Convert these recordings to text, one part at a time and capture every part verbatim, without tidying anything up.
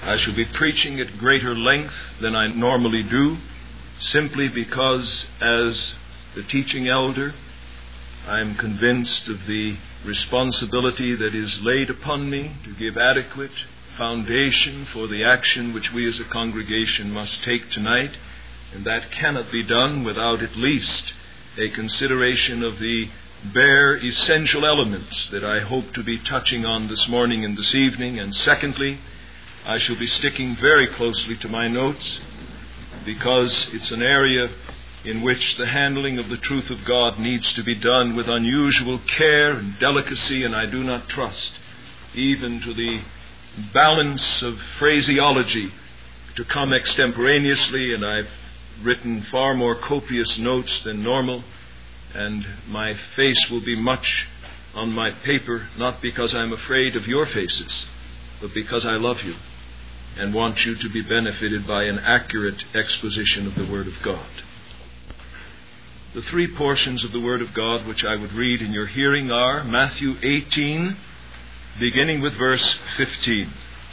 I shall be preaching at greater length than I normally do, simply because, as the teaching elder, I am convinced of the responsibility that is laid upon me to give adequate foundation for the action which we as a congregation must take tonight, and that cannot be done without at least a consideration of the bare essential elements that I hope to be touching on this morning and this evening. And secondly, I shall be sticking very closely to my notes, because it's an area in which the handling of the truth of God needs to be done with unusual care and delicacy, and I do not trust even to the balance of phraseology to come extemporaneously, and I've written far more copious notes than normal, and my face will be much on my paper, not because I'm afraid of your faces, but because I love you and want you to be benefited by an accurate exposition of the Word of God. The three portions of the Word of God which I would read in your hearing are Matthew eighteen, beginning with verse fifteen.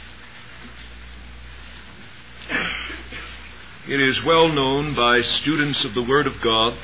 It is well known by students of the Word of God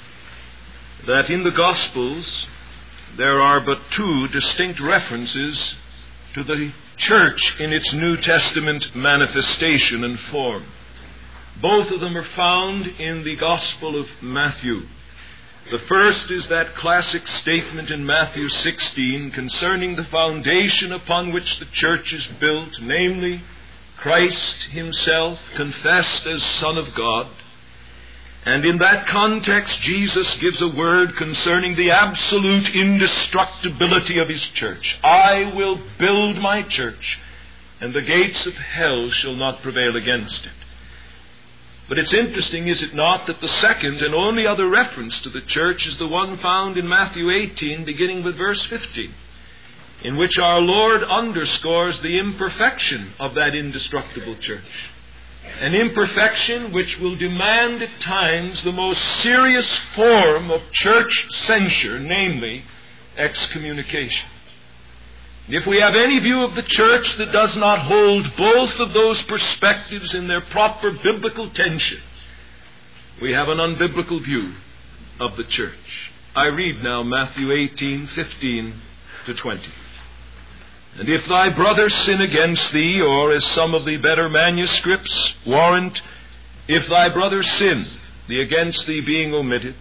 that in the Gospels there are but two distinct references to the church in its New Testament manifestation and form. Both of them are found in the Gospel of Matthew. The first is that classic statement in Matthew sixteen concerning the foundation upon which the church is built, namely Christ himself confessed as Son of God. And in that context, Jesus gives a word concerning the absolute indestructibility of his church. I will build my church, and the gates of hell shall not prevail against it. But it's interesting, is it not, that the second and only other reference to the church is the one found in Matthew eighteen, beginning with verse fifteen, in which our Lord underscores the imperfection of that indestructible church. An imperfection which will demand at times the most serious form of church censure, namely excommunication. If we have any view of the church that does not hold both of those perspectives in their proper biblical tension, we have an unbiblical view of the church. I read now Matthew eighteen, fifteen to twenty. And if thy brother sin against thee, or as some of the better manuscripts warrant, if thy brother sin, the against thee being omitted,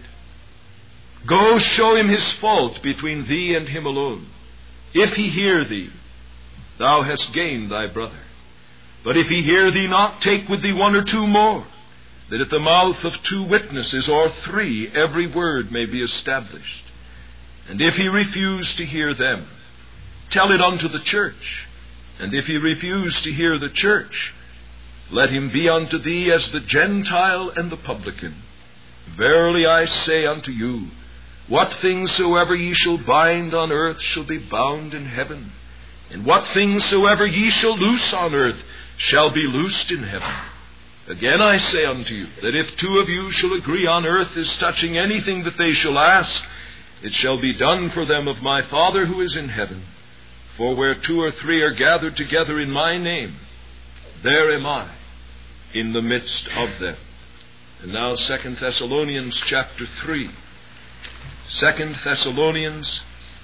go show him his fault between thee and him alone. If he hear thee, thou hast gained thy brother. But if he hear thee not, take with thee one or two more, that at the mouth of two witnesses or three every word may be established. And if he refuse to hear them, tell it unto the church. And if he refuse to hear the church, let him be unto thee as the Gentile and the publican. Verily I say unto you, what things soever ye shall bind on earth shall be bound in heaven, and what things soever ye shall loose on earth shall be loosed in heaven. Again I say unto you, that if two of you shall agree on earth as touching anything that they shall ask, it shall be done for them of my Father who is in heaven. For where two or three are gathered together in my name, there am I in the midst of them. And now Second Thessalonians chapter three. Second Thessalonians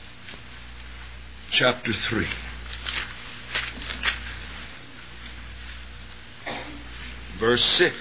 chapter three. Verse six.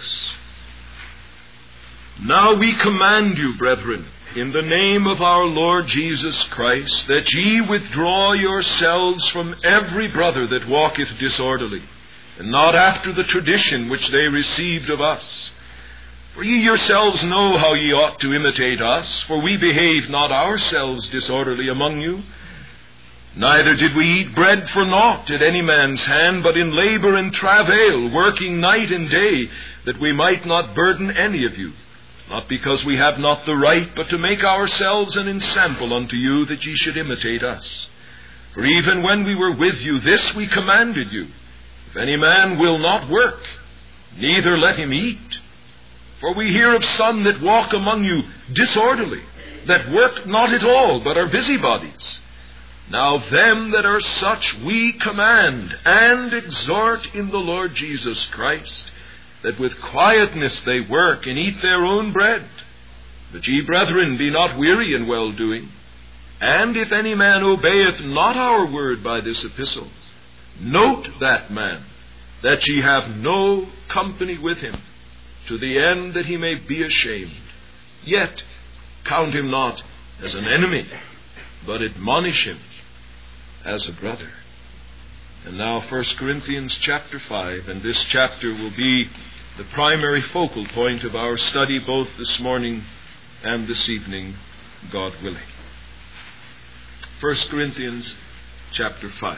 Now we command you, brethren, in the name of our Lord Jesus Christ, that ye withdraw yourselves from every brother that walketh disorderly, and not after the tradition which they received of us. For ye yourselves know how ye ought to imitate us, for we behaved not ourselves disorderly among you. Neither did we eat bread for naught at any man's hand, but in labor and travail, working night and day, that we might not burden any of you. Not because we have not the right, but to make ourselves an ensample unto you, that ye should imitate us. For even when we were with you, this we commanded you, if any man will not work, neither let him eat. For we hear of some that walk among you disorderly, that work not at all, but are busybodies. Now them that are such we command and exhort in the Lord Jesus Christ, that with quietness they work and eat their own bread. But ye, brethren, be not weary in well-doing. And if any man obeyeth not our word by this epistle, note that man, that ye have no company with him, to the end that he may be ashamed. Yet count him not as an enemy, but admonish him as a brother. And now First Corinthians chapter five, and this chapter will be the primary focal point of our study both this morning and this evening, God willing. First Corinthians chapter five.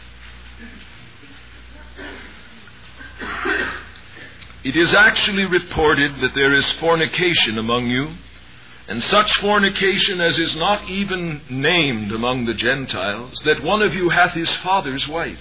It is actually reported that there is fornication among you, and such fornication as is not even named among the Gentiles, that one of you hath his father's wife.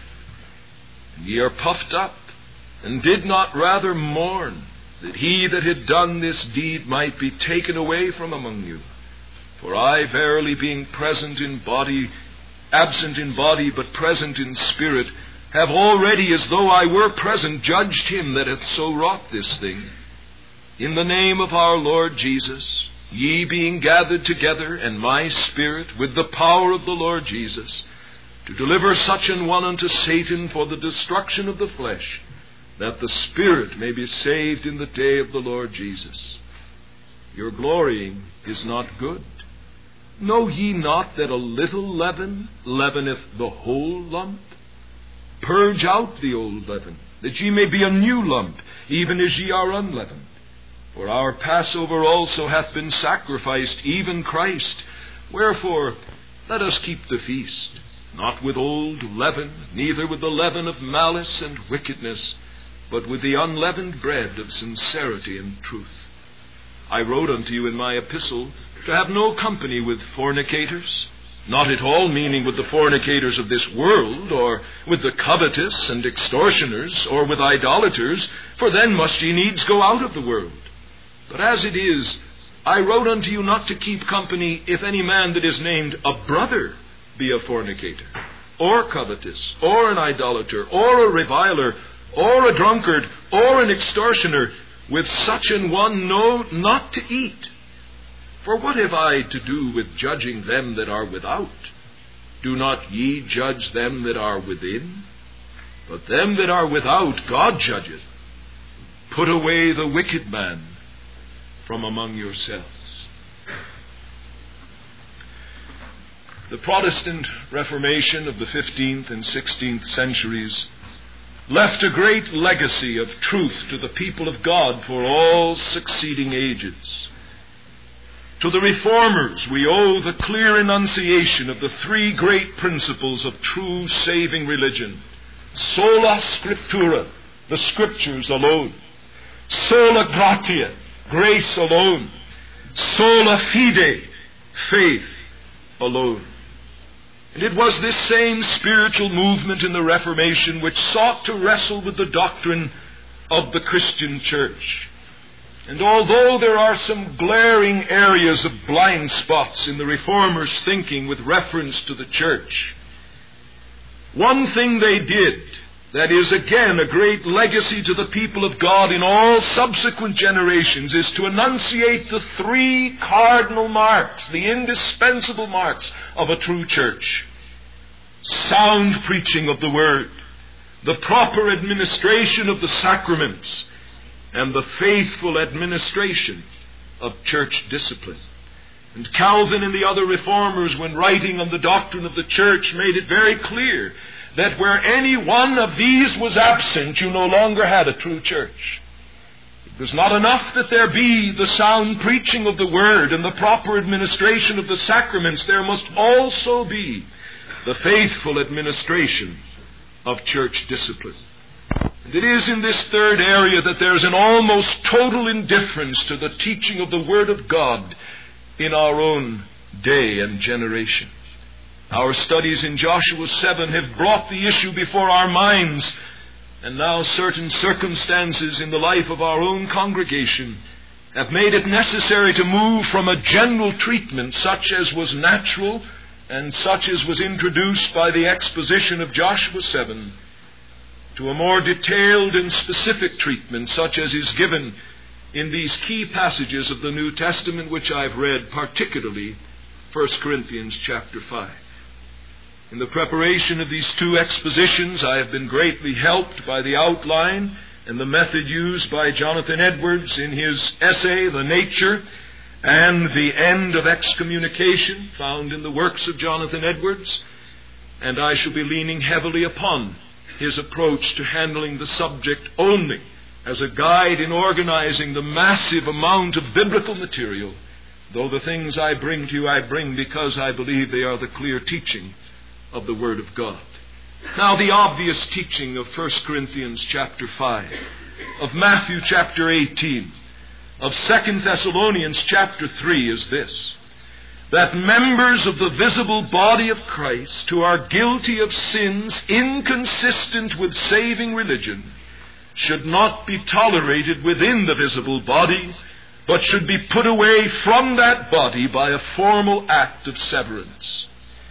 And ye are puffed up, and did not rather mourn, that he that had done this deed might be taken away from among you. For I, verily, being present in body, absent in body, but present in spirit, have already, as though I were present, judged him that hath so wrought this thing. In the name of our Lord Jesus, ye being gathered together, and my spirit, with the power of the Lord Jesus, to deliver such an one unto Satan for the destruction of the flesh, that the spirit may be saved in the day of the Lord Jesus. Your glorying is not good. Know ye not that a little leaven leaveneth the whole lump? Purge out the old leaven, that ye may be a new lump, even as ye are unleavened. For our Passover also hath been sacrificed, even Christ. Wherefore, let us keep the feast, not with old leaven, neither with the leaven of malice and wickedness, but with the unleavened bread of sincerity and truth. I wrote unto you in my epistle to have no company with fornicators, not at all meaning with the fornicators of this world, or with the covetous and extortioners, or with idolaters, for then must ye needs go out of the world. But as it is, I wrote unto you not to keep company if any man that is named a brother be a fornicator, or covetous, or an idolater, or a reviler, or a drunkard, or an extortioner. With such an one know not to eat. For what have I to do with judging them that are without? Do not ye judge them that are within? But them that are without God judgeth. Put away the wicked man from among yourselves. The Protestant Reformation of the fifteenth and sixteenth centuries left a great legacy of truth to the people of God for all succeeding ages. To the Reformers we owe the clear enunciation of the three great principles of true saving religion. Sola Scriptura, the Scriptures alone. Sola Gratia, grace alone. Sola Fide, faith alone. And it was this same spiritual movement in the Reformation which sought to wrestle with the doctrine of the Christian church. And although there are some glaring areas of blind spots in the Reformers' thinking with reference to the church, one thing they did that is again a great legacy to the people of God in all subsequent generations is to enunciate the three cardinal marks, the indispensable marks of a true church. Sound preaching of the Word, the proper administration of the sacraments, and the faithful administration of church discipline. And Calvin and the other Reformers, when writing on the doctrine of the church, made it very clear that where any one of these was absent, you no longer had a true church. It was not enough that there be the sound preaching of the Word and the proper administration of the sacraments. There must also be the faithful administration of church discipline. And it is in this third area that there is an almost total indifference to the teaching of the Word of God in our own day and generation. Our studies in Joshua seven have brought the issue before our minds, and now certain circumstances in the life of our own congregation have made it necessary to move from a general treatment such as was natural and such as was introduced by the exposition of Joshua seven, to a more detailed and specific treatment such as is given in these key passages of the New Testament which I've read, particularly First Corinthians chapter five. In the preparation of these two expositions, I have been greatly helped by the outline and the method used by Jonathan Edwards in his essay, The Nature and the End of Excommunication, found in the works of Jonathan Edwards, and I shall be leaning heavily upon his approach to handling the subject only as a guide in organizing the massive amount of biblical material, though the things I bring to you I bring because I believe they are the clear teaching of the Word of God. Now, the obvious teaching of First Corinthians chapter five, of Matthew chapter eighteen, of Second Thessalonians chapter three is this: that members of the visible body of Christ who are guilty of sins inconsistent with saving religion should not be tolerated within the visible body, but should be put away from that body by a formal act of severance.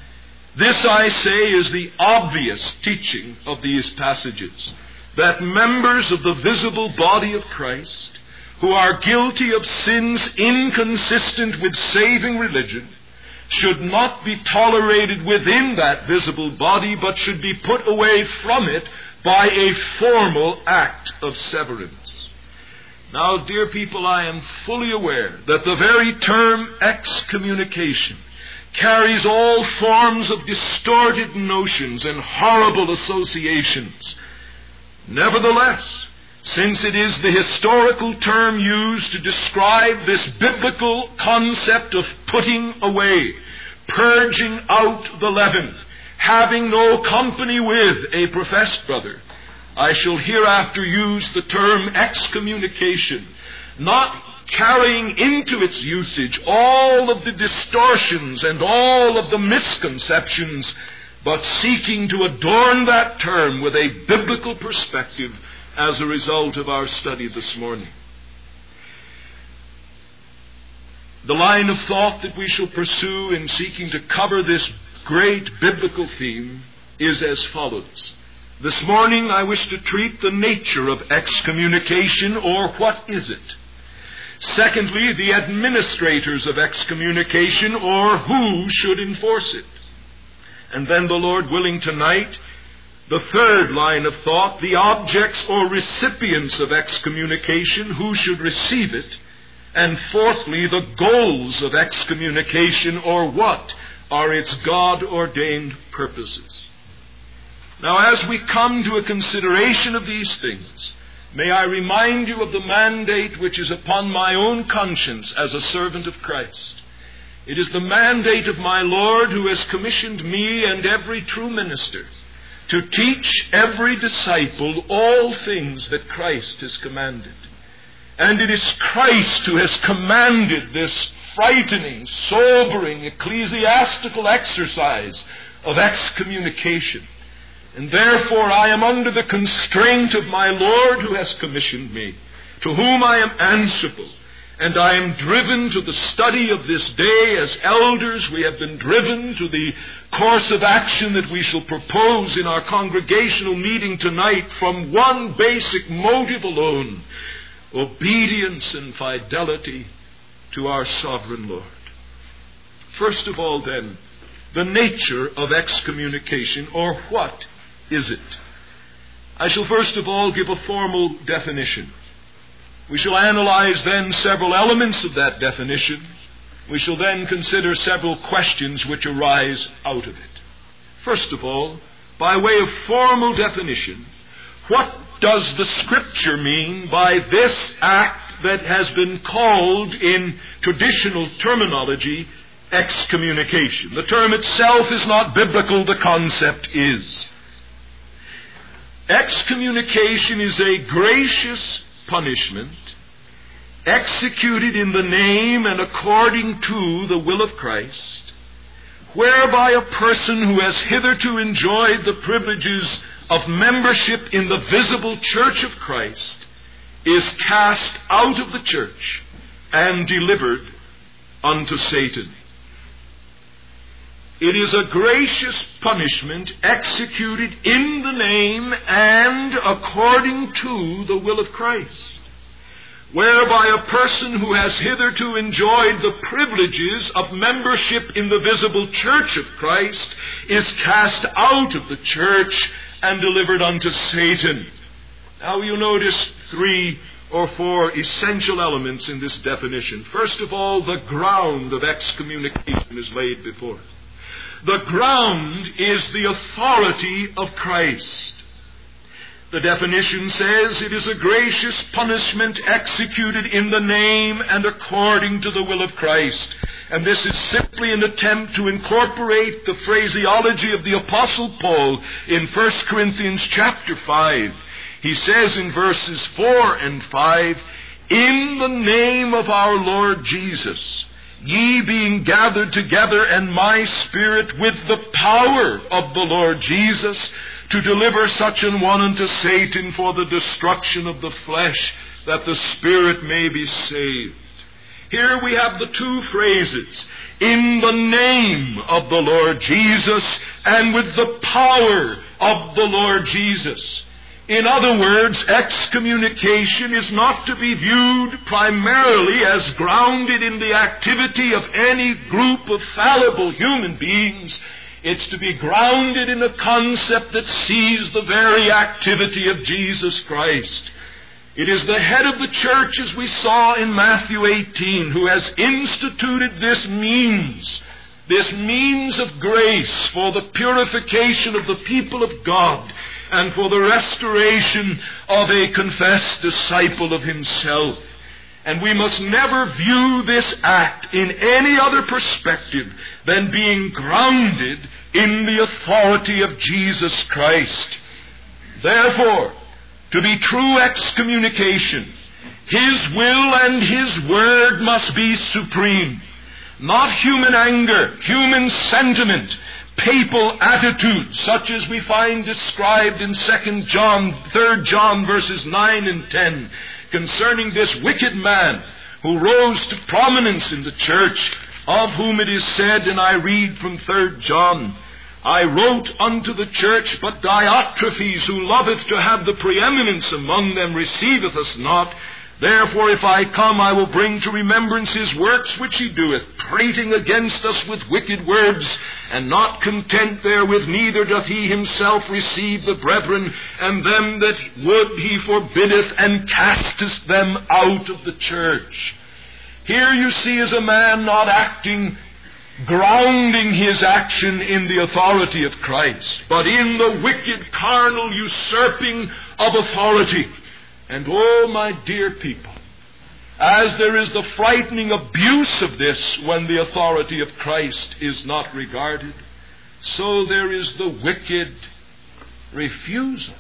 This, I say, is the obvious teaching of these passages, that members of the visible body of Christ who are guilty of sins inconsistent with saving religion should not be tolerated within that visible body, but should be put away from it by a formal act of severance. Now, dear people, I am fully aware that the very term excommunication carries all forms of distorted notions and horrible associations. Nevertheless, since it is the historical term used to describe this biblical concept of putting away, purging out the leaven, having no company with a professed brother, I shall hereafter use the term excommunication, not carrying into its usage all of the distortions and all of the misconceptions, but seeking to adorn that term with a biblical perspective as a result of our study this morning. The line of thought that we shall pursue in seeking to cover this great biblical theme is as follows. This morning I wish to treat the nature of excommunication, or what is it. Secondly, the administrators of excommunication, or who should enforce it. And then, the Lord willing, tonight, the third line of thought, the objects or recipients of excommunication, who should receive it. And fourthly, the goals of excommunication, or what are its God-ordained purposes. Now, as we come to a consideration of these things, may I remind you of the mandate which is upon my own conscience as a servant of Christ. It is the mandate of my Lord, who has commissioned me and every true minister to teach every disciple all things that Christ has commanded. And it is Christ who has commanded this frightening, sobering, ecclesiastical exercise of excommunication. And therefore I am under the constraint of my Lord who has commissioned me, to whom I am answerable. And I am driven to the study of this day as elders. We have been driven to the course of action that we shall propose in our congregational meeting tonight from one basic motive alone: obedience and fidelity to our sovereign Lord. First of all, then, the nature of excommunication, or what is it? I shall first of all give a formal definition. We shall analyze then several elements of that definition. We shall then consider several questions which arise out of it. First of all, by way of formal definition, what does the Scripture mean by this act that has been called in traditional terminology excommunication? The term itself is not biblical, the concept is. Excommunication is a gracious punishment executed in the name and according to the will of Christ, whereby a person who has hitherto enjoyed the privileges of membership in the visible church of Christ is cast out of the church and delivered unto Satan. It is a gracious punishment executed in the name and according to the will of Christ, whereby a person who has hitherto enjoyed the privileges of membership in the visible church of Christ is cast out of the church and delivered unto Satan. Now you notice three or four essential elements in this definition. First of all, the ground of excommunication is laid before us. The ground is the authority of Christ. The definition says it is a gracious punishment executed in the name and according to the will of Christ. And this is simply an attempt to incorporate the phraseology of the Apostle Paul in First Corinthians chapter five. He says in verses four and five, "In the name of our Lord Jesus, ye being gathered together, and my spirit with the power of the Lord Jesus, to deliver such an one unto Satan for the destruction of the flesh, that the spirit may be saved." Here we have the two phrases, "in the name of the Lord Jesus," and "with the power of the Lord Jesus." In other words, excommunication is not to be viewed primarily as grounded in the activity of any group of fallible human beings. It's to be grounded in a concept that sees the very activity of Jesus Christ. It is the head of the church, as we saw in Matthew eighteen, who has instituted this means, this means of grace for the purification of the people of God and for the restoration of a confessed disciple of himself. And we must never view this act in any other perspective than being grounded in the authority of Jesus Christ. Therefore, to be true excommunication, His will and His word must be supreme. Not human anger, human sentiment, papal attitude, such as we find described in Second John, Third John verses nine and ten, concerning this wicked man who rose to prominence in the church, of whom it is said, and I read from Third John, "I wrote unto the church, but Diotrephes, who loveth to have the preeminence among them, receiveth us not. Therefore, if I come, I will bring to remembrance his works which he doeth, prating against us with wicked words, and not content therewith, neither doth he himself receive the brethren, and them that would he forbiddeth, and casteth them out of the church." Here you see is a man not acting, grounding his action in the authority of Christ, but in the wicked carnal usurping of authority. And oh, my dear people, as there is the frightening abuse of this when the authority of Christ is not regarded, so there is the wicked refusal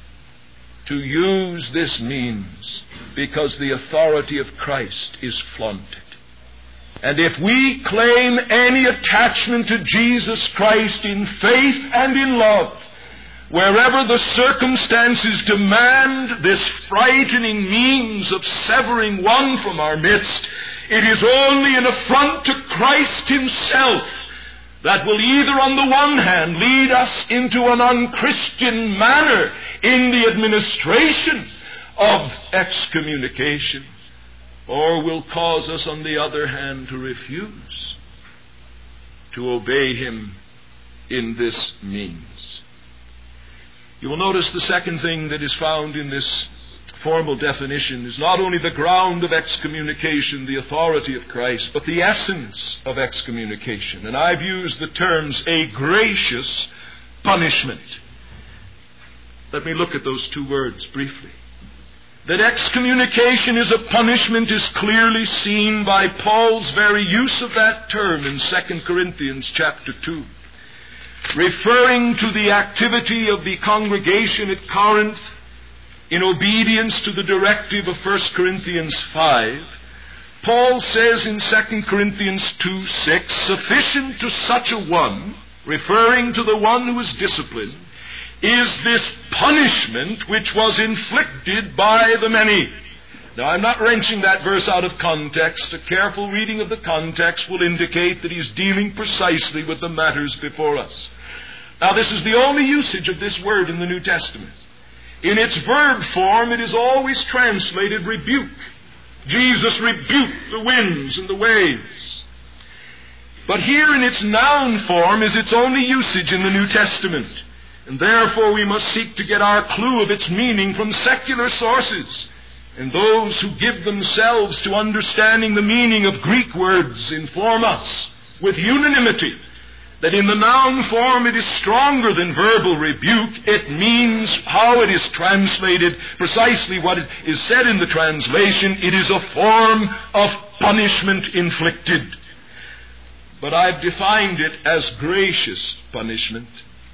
to use this means because the authority of Christ is flaunted. And if we claim any attachment to Jesus Christ in faith and in love, wherever the circumstances demand this frightening means of severing one from our midst, it is only an affront to Christ himself that will either on the one hand lead us into an unchristian manner in the administration of excommunication, or will cause us on the other hand to refuse to obey him in this means. You will notice the second thing that is found in this formal definition is not only the ground of excommunication, the authority of Christ, but the essence of excommunication. And I've used the terms a gracious punishment. Let me look at those two words briefly. That excommunication is a punishment is clearly seen by Paul's very use of that term in Second Corinthians chapter two. Referring to the activity of the congregation at Corinth in obedience to the directive of First Corinthians five, Paul says in Second Corinthians two six, "Sufficient to such a one," referring to the one who is disciplined, "is this punishment which was inflicted by the many." Now, I'm not wrenching that verse out of context. A careful reading of the context will indicate that he's dealing precisely with the matters before us. Now, this is the only usage of this word in the New Testament. In its verb form, it is always translated rebuke. Jesus rebuked the winds and the waves. But here in its noun form is its only usage in the New Testament. And therefore we must seek to get our clue of its meaning from secular sources. And those who give themselves to understanding the meaning of Greek words inform us with unanimity that in the noun form it is stronger than verbal rebuke. It means how it is translated, precisely what is said in the translation. It is a form of punishment inflicted. But I've defined it as gracious punishment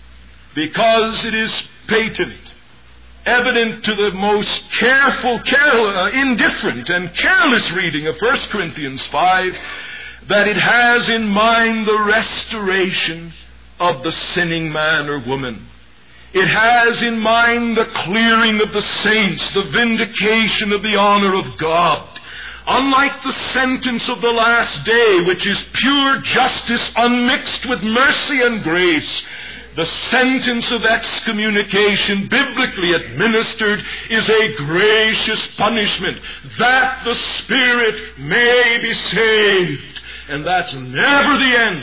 because it is patent, evident to the most careful, care, uh, indifferent, and careless reading of First Corinthians five that it has in mind the restoration of the sinning man or woman. It has in mind the clearing of the saints, the vindication of the honor of God. Unlike the sentence of the last day, which is pure justice unmixed with mercy and grace, the sentence of excommunication, biblically administered, is a gracious punishment, that the spirit may be saved. And that's never the end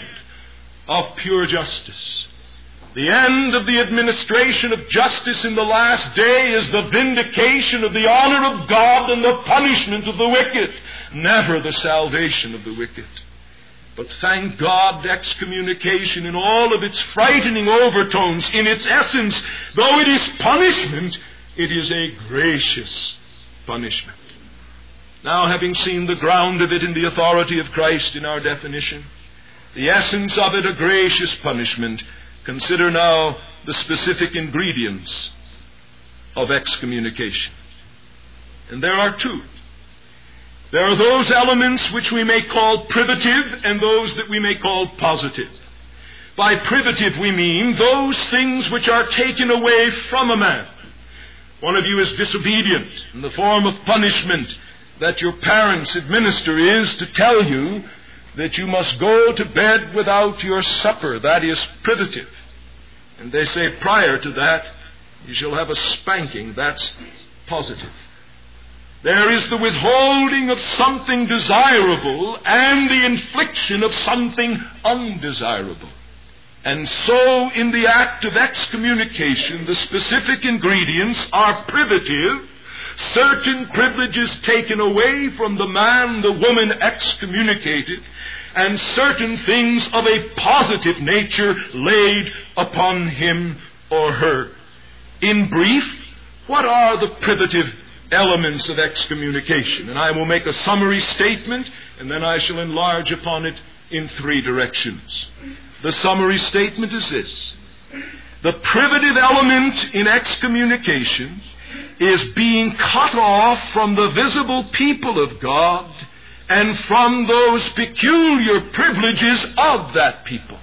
of pure justice. The end of the administration of justice in the last day is the vindication of the honor of God and the punishment of the wicked, never the salvation of the wicked. But thank God, excommunication in all of its frightening overtones, in its essence, though it is punishment, it is a gracious punishment. Now, having seen the ground of it in the authority of Christ in our definition, the essence of it a gracious punishment, consider now the specific ingredients of excommunication. And there are two. There are those elements which we may call privative and those that we may call positive. By privative we mean those things which are taken away from a man. One of you is disobedient, and the form of punishment that your parents administer is to tell you that you must go to bed without your supper. That is privative. And they say prior to that, you shall have a spanking. That's positive. There is the withholding of something desirable and the infliction of something undesirable. And so in the act of excommunication, the specific ingredients are privative, certain privileges taken away from the man, the woman excommunicated, and certain things of a positive nature laid upon him or her. In brief, what are the privative elements of excommunication? And I will make a summary statement, and then I shall enlarge upon it in three directions. The summary statement is this: the privative element in excommunication is being cut off from the visible people of God and from those peculiar privileges of that people.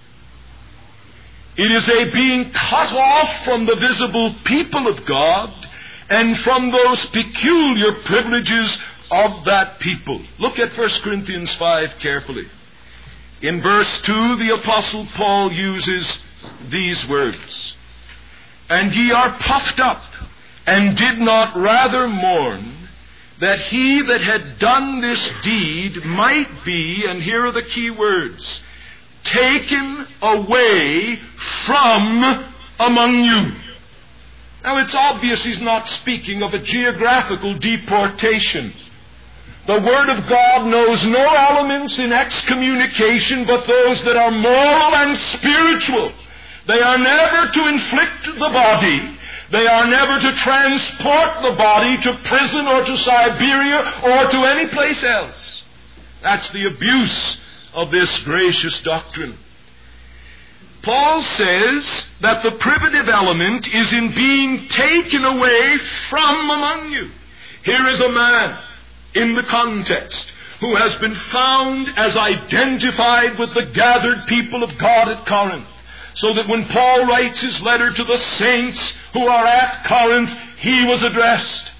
It is a being cut off from the visible people of God and from those peculiar privileges of that people. Look at First Corinthians five carefully. In verse two, the Apostle Paul uses these words: "And ye are puffed up, and did not rather mourn, that he that had done this deed might be," and here are the key words, "taken away from among you." Now it's obvious he's not speaking of a geographical deportation. The Word of God knows no elements in excommunication but those that are moral and spiritual. They are never to inflict the body. They are never to transport the body to prison or to Siberia or to any place else. That's the abuse of this gracious doctrine. Paul says that the privative element is in being taken away from among you. Here is a man in the context who has been found as identified with the gathered people of God at Corinth, so that when Paul writes his letter to the saints who are at Corinth, he was addressed.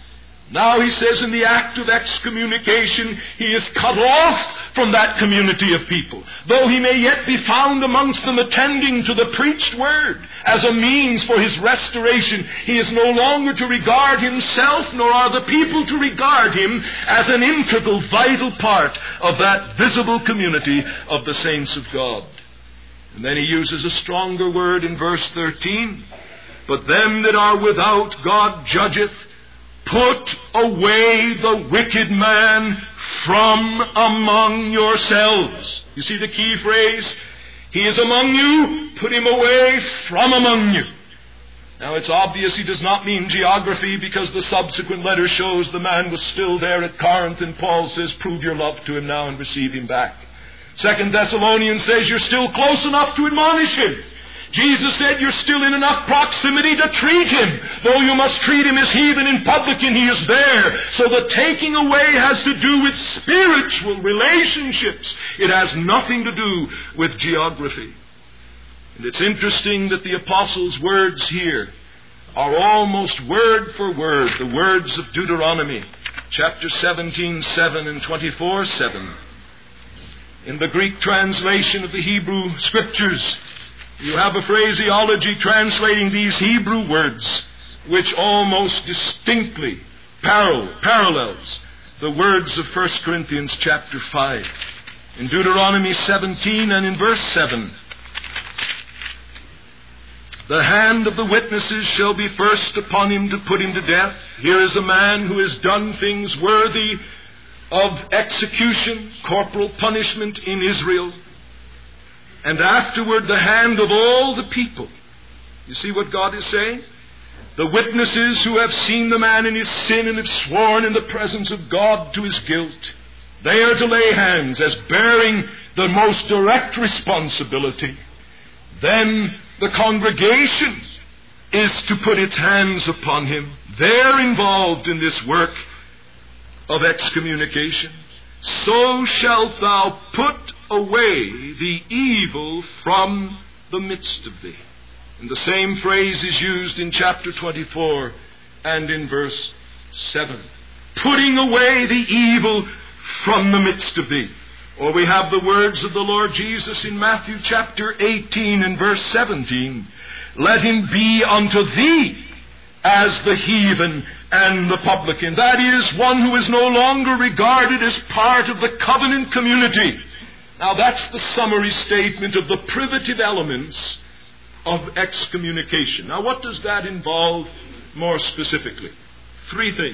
Now he says in the act of excommunication, he is cut off from that community of people. Though he may yet be found amongst them attending to the preached word as a means for his restoration, he is no longer to regard himself, nor are the people to regard him as an integral, vital part of that visible community of the saints of God. And then he uses a stronger word in verse thirteen. But them that are without God judgeth, put away the wicked man from among yourselves. You see the key phrase? He is among you, put him away from among you. Now it's obvious he does not mean geography, because the subsequent letter shows the man was still there at Corinth, and Paul says, prove your love to him now and receive him back. Second Thessalonians says you're still close enough to admonish him. Jesus said you're still in enough proximity to treat him. Though you must treat him as heathen and publican, he is there. So the taking away has to do with spiritual relationships. It has nothing to do with geography. And it's interesting that the apostles' words here are almost word for word the words of Deuteronomy, chapter seventeen, seven and twenty-four, seven. In the Greek translation of the Hebrew Scriptures, you have a phraseology translating these Hebrew words which almost distinctly parallel, parallels the words of First Corinthians chapter five. In Deuteronomy seventeen and in verse seven, the hand of the witnesses shall be first upon him to put him to death. Here is a man who has done things worthy of execution, corporal punishment in Israel. And afterward the hand of all the people. You see what God is saying? The witnesses who have seen the man in his sin and have sworn in the presence of God to his guilt, they are to lay hands as bearing the most direct responsibility. Then the congregation is to put its hands upon him. They're involved in this work of excommunication. So shalt thou put away the evil from the midst of thee. And the same phrase is used in chapter twenty-four and in verse seven. Putting away the evil from the midst of thee. Or we have the words of the Lord Jesus in Matthew chapter eighteen and verse seventeen. Let him be unto thee as the heathen and the publican. That is, one who is no longer regarded as part of the covenant community. Now that's the summary statement of the privative elements of excommunication. Now what does that involve more specifically? Three things.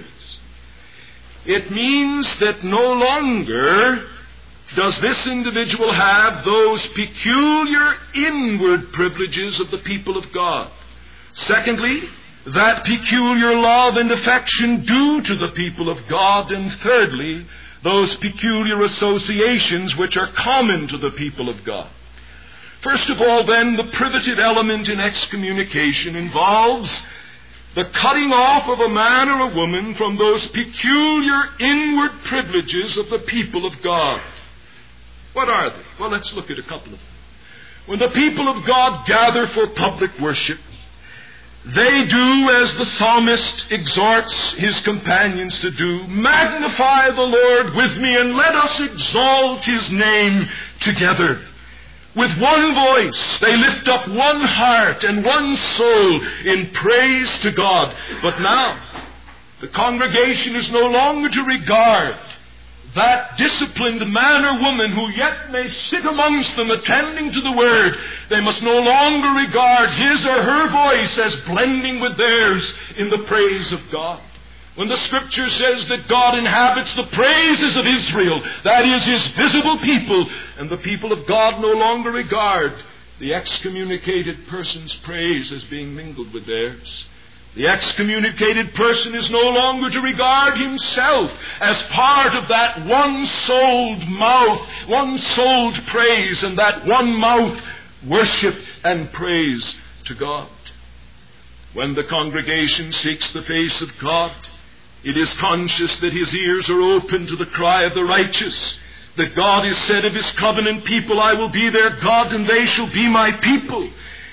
It means that no longer does this individual have those peculiar inward privileges of the people of God. Secondly, that peculiar love and affection due to the people of God. And thirdly, those peculiar associations which are common to the people of God. First of all, then, the privative element in excommunication involves the cutting off of a man or a woman from those peculiar inward privileges of the people of God. What are they? Well, let's look at a couple of them. When the people of God gather for public worship, they do as the psalmist exhorts his companions to do. Magnify the Lord with me and let us exalt his name together. With one voice, they lift up one heart and one soul in praise to God. But now, the congregation is no longer to regard that disciplined man or woman who yet may sit amongst them attending to the word. They must no longer regard his or her voice as blending with theirs in the praise of God. When the Scripture says that God inhabits the praises of Israel, that is his visible people, and the people of God no longer regard the excommunicated person's praise as being mingled with theirs. The excommunicated person is no longer to regard himself as part of that one-souled mouth, one-souled praise, and that one-mouth worship and praise to God. When the congregation seeks the face of God, it is conscious that his ears are open to the cry of the righteous, that God has said of his covenant people, I will be their God and they shall be my people.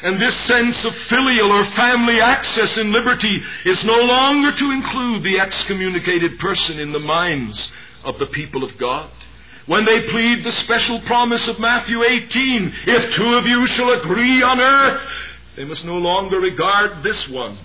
And this sense of filial or family access and liberty is no longer to include the excommunicated person in the minds of the people of God. When they plead the special promise of Matthew eighteen, if two of you shall agree on earth, they must no longer regard this one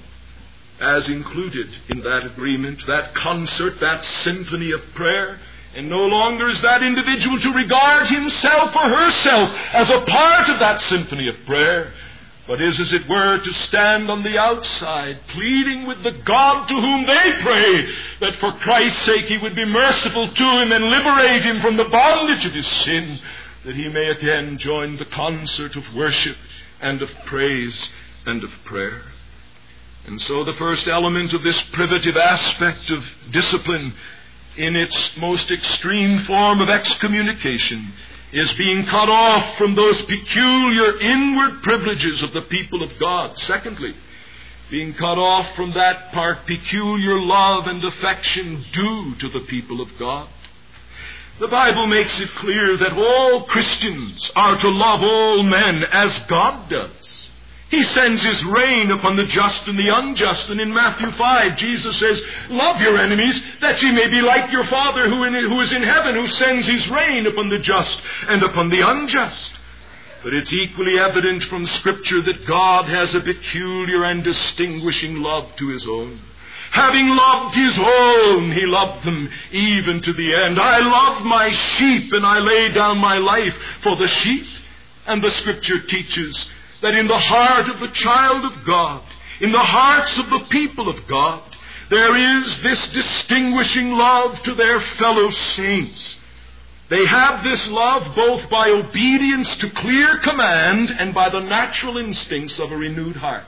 as included in that agreement, that concert, that symphony of prayer. And no longer is that individual to regard himself or herself as a part of that symphony of prayer, but is, as it were, to stand on the outside, pleading with the God to whom they pray, that for Christ's sake He would be merciful to him and liberate him from the bondage of his sin, that he may again join the concert of worship and of praise and of prayer. And so the first element of this privative aspect of discipline, in its most extreme form of excommunication, is being cut off from those peculiar inward privileges of the people of God. Secondly, being cut off from that part peculiar love and affection due to the people of God. The Bible makes it clear that all Christians are to love all men as God does. He sends His rain upon the just and the unjust. And in Matthew five, Jesus says, love your enemies, that ye may be like your Father who, in, who is in heaven, who sends His rain upon the just and upon the unjust. But it's equally evident from Scripture that God has a peculiar and distinguishing love to His own. Having loved His own, He loved them even to the end. I love my sheep, and I lay down my life for the sheep. And the Scripture teaches that in the heart of the child of God, in the hearts of the people of God, there is this distinguishing love to their fellow saints. They have this love both by obedience to clear command and by the natural instincts of a renewed heart.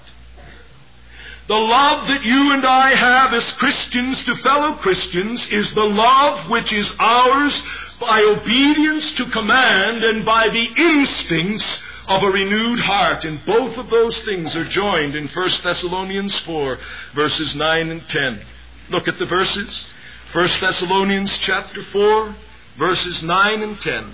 The love that you and I have as Christians to fellow Christians is the love which is ours by obedience to command and by the instincts of a renewed heart. And both of those things are joined in First Thessalonians four, verses nine and ten. Look at the verses. First Thessalonians chapter four, verses nine and ten.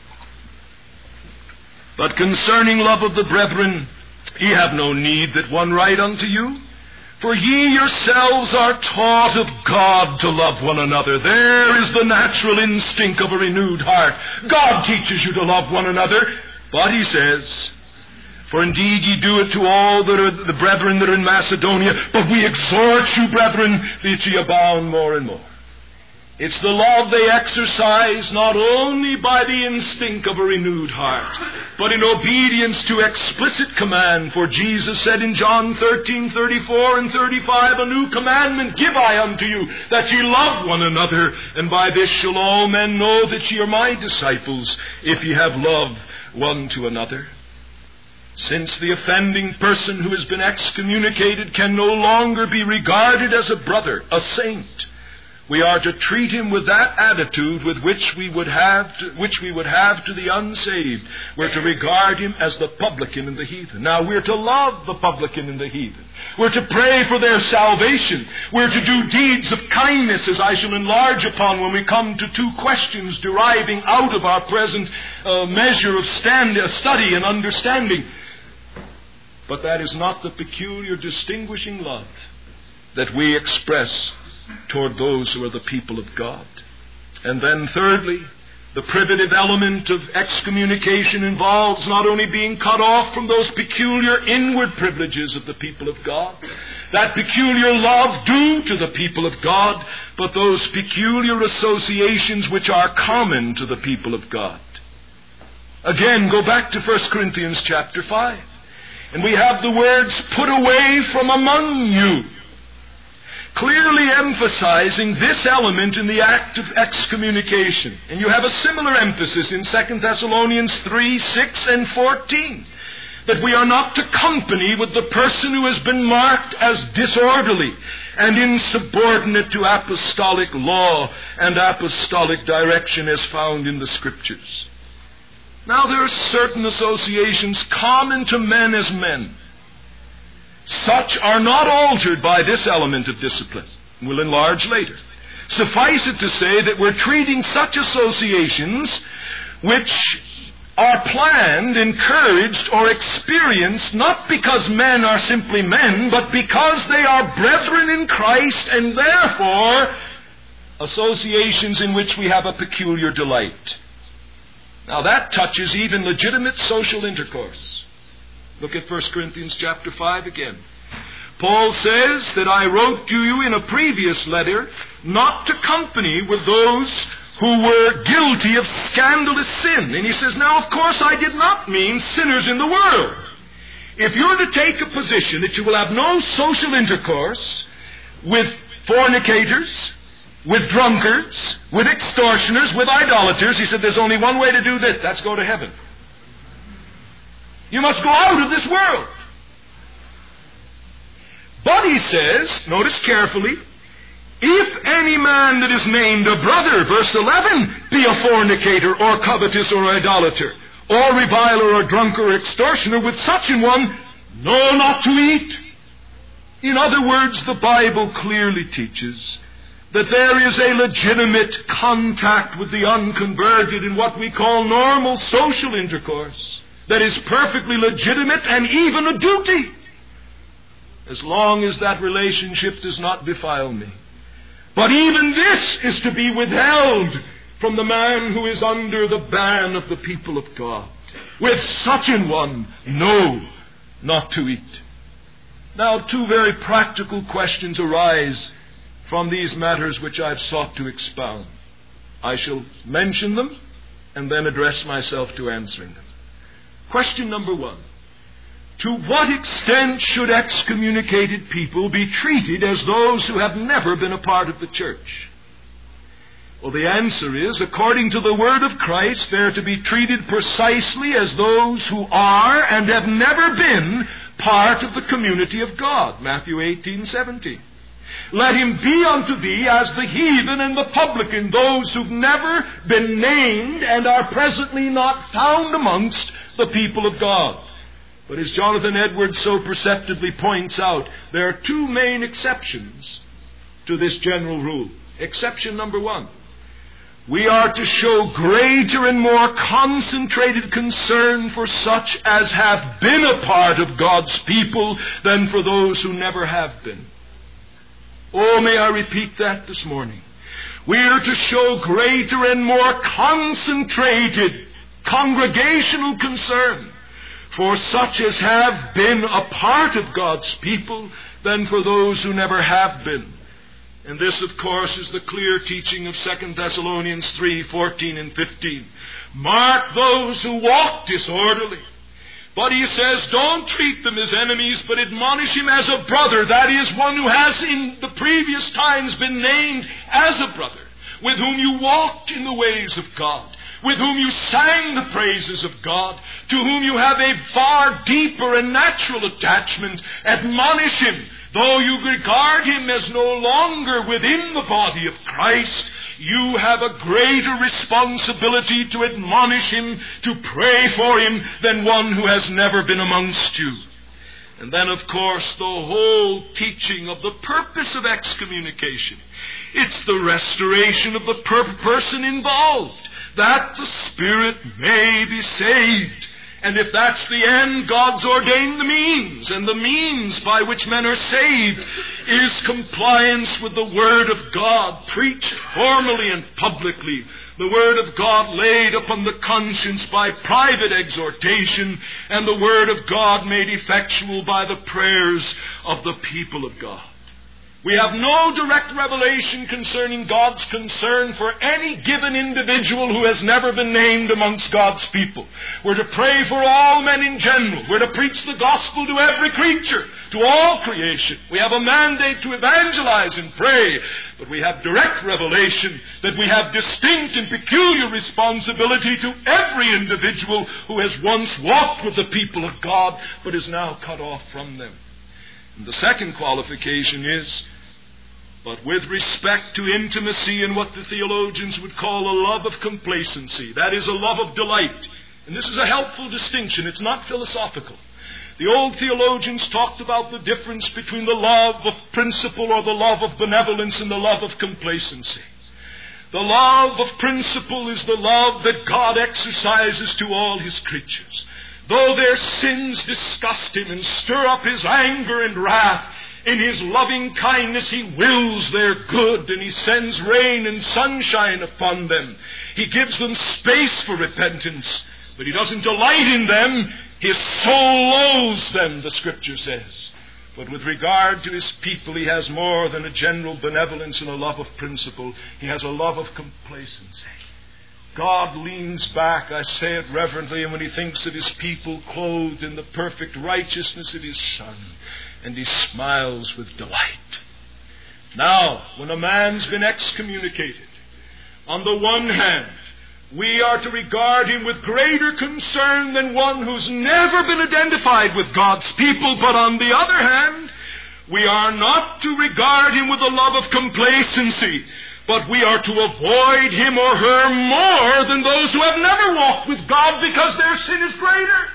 But concerning love of the brethren, ye have no need that one write unto you. For ye yourselves are taught of God to love one another. There is the natural instinct of a renewed heart. God teaches you to love one another. But he says, for indeed ye do it to all that are the brethren that are in Macedonia, but we exhort you, brethren, that ye abound more and more. It's the love they exercise not only by the instinct of a renewed heart, but in obedience to explicit command. For Jesus said in John thirteen, thirty-four and thirty-five, a new commandment give I unto you, that ye love one another, and by this shall all men know that ye are my disciples, if ye have love one to another. Since the offending person who has been excommunicated can no longer be regarded as a brother, a saint, we are to treat him with that attitude with which we would have to, which we would have to the unsaved. We're to regard him as the publican and the heathen. Now, we're to love the publican and the heathen. We're to pray for their salvation. We're to do deeds of kindness, as I shall enlarge upon when we come to two questions deriving out of our present uh, measure of stand, uh, study and understanding. But that is not the peculiar distinguishing love that we express toward those who are the people of God. And then thirdly, the privative element of excommunication involves not only being cut off from those peculiar inward privileges of the people of God, that peculiar love due to the people of God, but those peculiar associations which are common to the people of God. Again, go back to First Corinthians chapter five, and we have the words, put away from among you, clearly emphasizing this element in the act of excommunication. And you have a similar emphasis in Second Thessalonians three, six, and fourteen, that we are not to company with the person who has been marked as disorderly and insubordinate to apostolic law and apostolic direction as found in the Scriptures. Now, there are certain associations common to men as men. Such are not altered by this element of discipline. We'll enlarge later. Suffice it to say that we're treating such associations which are planned, encouraged, or experienced not because men are simply men, but because they are brethren in Christ, and therefore associations in which we have a peculiar delight. Now that touches even legitimate social intercourse. Look at First Corinthians chapter five again. Paul says that I wrote to you in a previous letter not to company with those who were guilty of scandalous sin. And he says, now of course I did not mean sinners in the world. If you're to take a position that you will have no social intercourse with fornicators, with drunkards, with extortioners, with idolaters, he said there's only one way to do this, that's go to heaven. You must go out of this world. But he says, notice carefully, if any man that is named a brother, verse eleven, be a fornicator or covetous or idolater, or reviler or drunkard or extortioner, with such an one, no, not to eat. In other words, the Bible clearly teaches that there is a legitimate contact with the unconverted in what we call normal social intercourse that is perfectly legitimate and even a duty, as long as that relationship does not defile me. But even this is to be withheld from the man who is under the ban of the people of God. With such an one, no, not to eat. Now, two very practical questions arise from these matters which I've sought to expound. I shall mention them and then address myself to answering them. Question number one. To what extent should excommunicated people be treated as those who have never been a part of the church? Well, the answer is, according to the word of Christ, they're to be treated precisely as those who are and have never been part of the community of God. Matthew eighteen seventeen. Let him be unto thee as the heathen and the publican, those who've never been named and are presently not found amongst the people of God. But as Jonathan Edwards so perceptively points out, there are two main exceptions to this general rule. Exception number one. We are to show greater and more concentrated concern for such as have been a part of God's people than for those who never have been. Oh, may I repeat that this morning. We are to show greater and more concentrated congregational concern for such as have been a part of God's people than for those who never have been. And this, of course, is the clear teaching of Second Thessalonians three fourteen and fifteen. Mark those who walk disorderly. But he says, don't treat them as enemies, but admonish him as a brother. That is, one who has in the previous times been named as a brother, with whom you walked in the ways of God, with whom you sang the praises of God, to whom you have a far deeper and natural attachment. Admonish him. Though you regard him as no longer within the body of Christ, you have a greater responsibility to admonish him, to pray for him, than one who has never been amongst you. And then, of course, the whole teaching of the purpose of excommunication. It's the restoration of the per- person involved, that the spirit may be saved. And if that's the end, God's ordained the means. And the means by which men are saved is compliance with the Word of God, preached formally and publicly. The Word of God laid upon the conscience by private exhortation, and the Word of God made effectual by the prayers of the people of God. We have no direct revelation concerning God's concern for any given individual who has never been named amongst God's people. We're to pray for all men in general. We're to preach the gospel to every creature, to all creation. We have a mandate to evangelize and pray, but we have direct revelation that we have distinct and peculiar responsibility to every individual who has once walked with the people of God, but is now cut off from them. And the second qualification is, but with respect to intimacy and what the theologians would call a love of complacency. That is, a love of delight. And this is a helpful distinction. It's not philosophical. The old theologians talked about the difference between the love of principle or the love of benevolence and the love of complacency. The love of principle is the love that God exercises to all His creatures. Though their sins disgust Him and stir up His anger and wrath, in His loving kindness He wills their good, and He sends rain and sunshine upon them. He gives them space for repentance, but He doesn't delight in them. His soul loathes them, the Scripture says. But with regard to His people, He has more than a general benevolence and a love of principle. He has a love of complacency. God leans back, I say it reverently, and when He thinks of His people clothed in the perfect righteousness of His Son, and He smiles with delight. Now, when a man's been excommunicated, on the one hand, we are to regard him with greater concern than one who's never been identified with God's people, but on the other hand, we are not to regard him with a love of complacency, but we are to avoid him or her more than those who have never walked with God, because their sin is greater.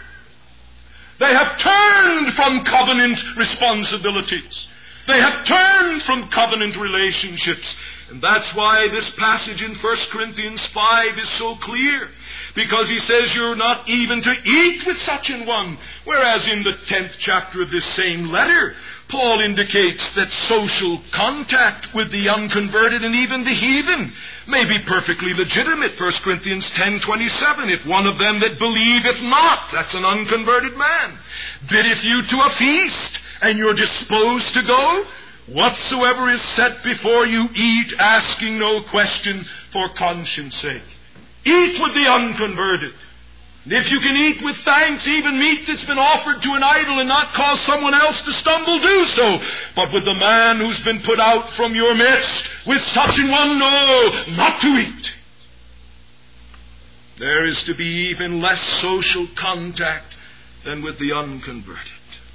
They have turned from covenant responsibilities. They have turned from covenant relationships. And that's why this passage in First Corinthians five is so clear. Because he says you're not even to eat with such an one. Whereas in the tenth chapter of this same letter, Paul indicates that social contact with the unconverted and even the heathen may be perfectly legitimate. First Corinthians ten twenty-seven, if one of them that believeth not, that's an unconverted man, biddeth you to a feast, and you're disposed to go, whatsoever is set before you, eat, asking no question for conscience sake. Eat with the unconverted. And if you can eat with thanks, even meat that's been offered to an idol, and not cause someone else to stumble, do so. But with the man who's been put out from your midst, with such an one, no, not to eat. There is to be even less social contact than with the unconverted.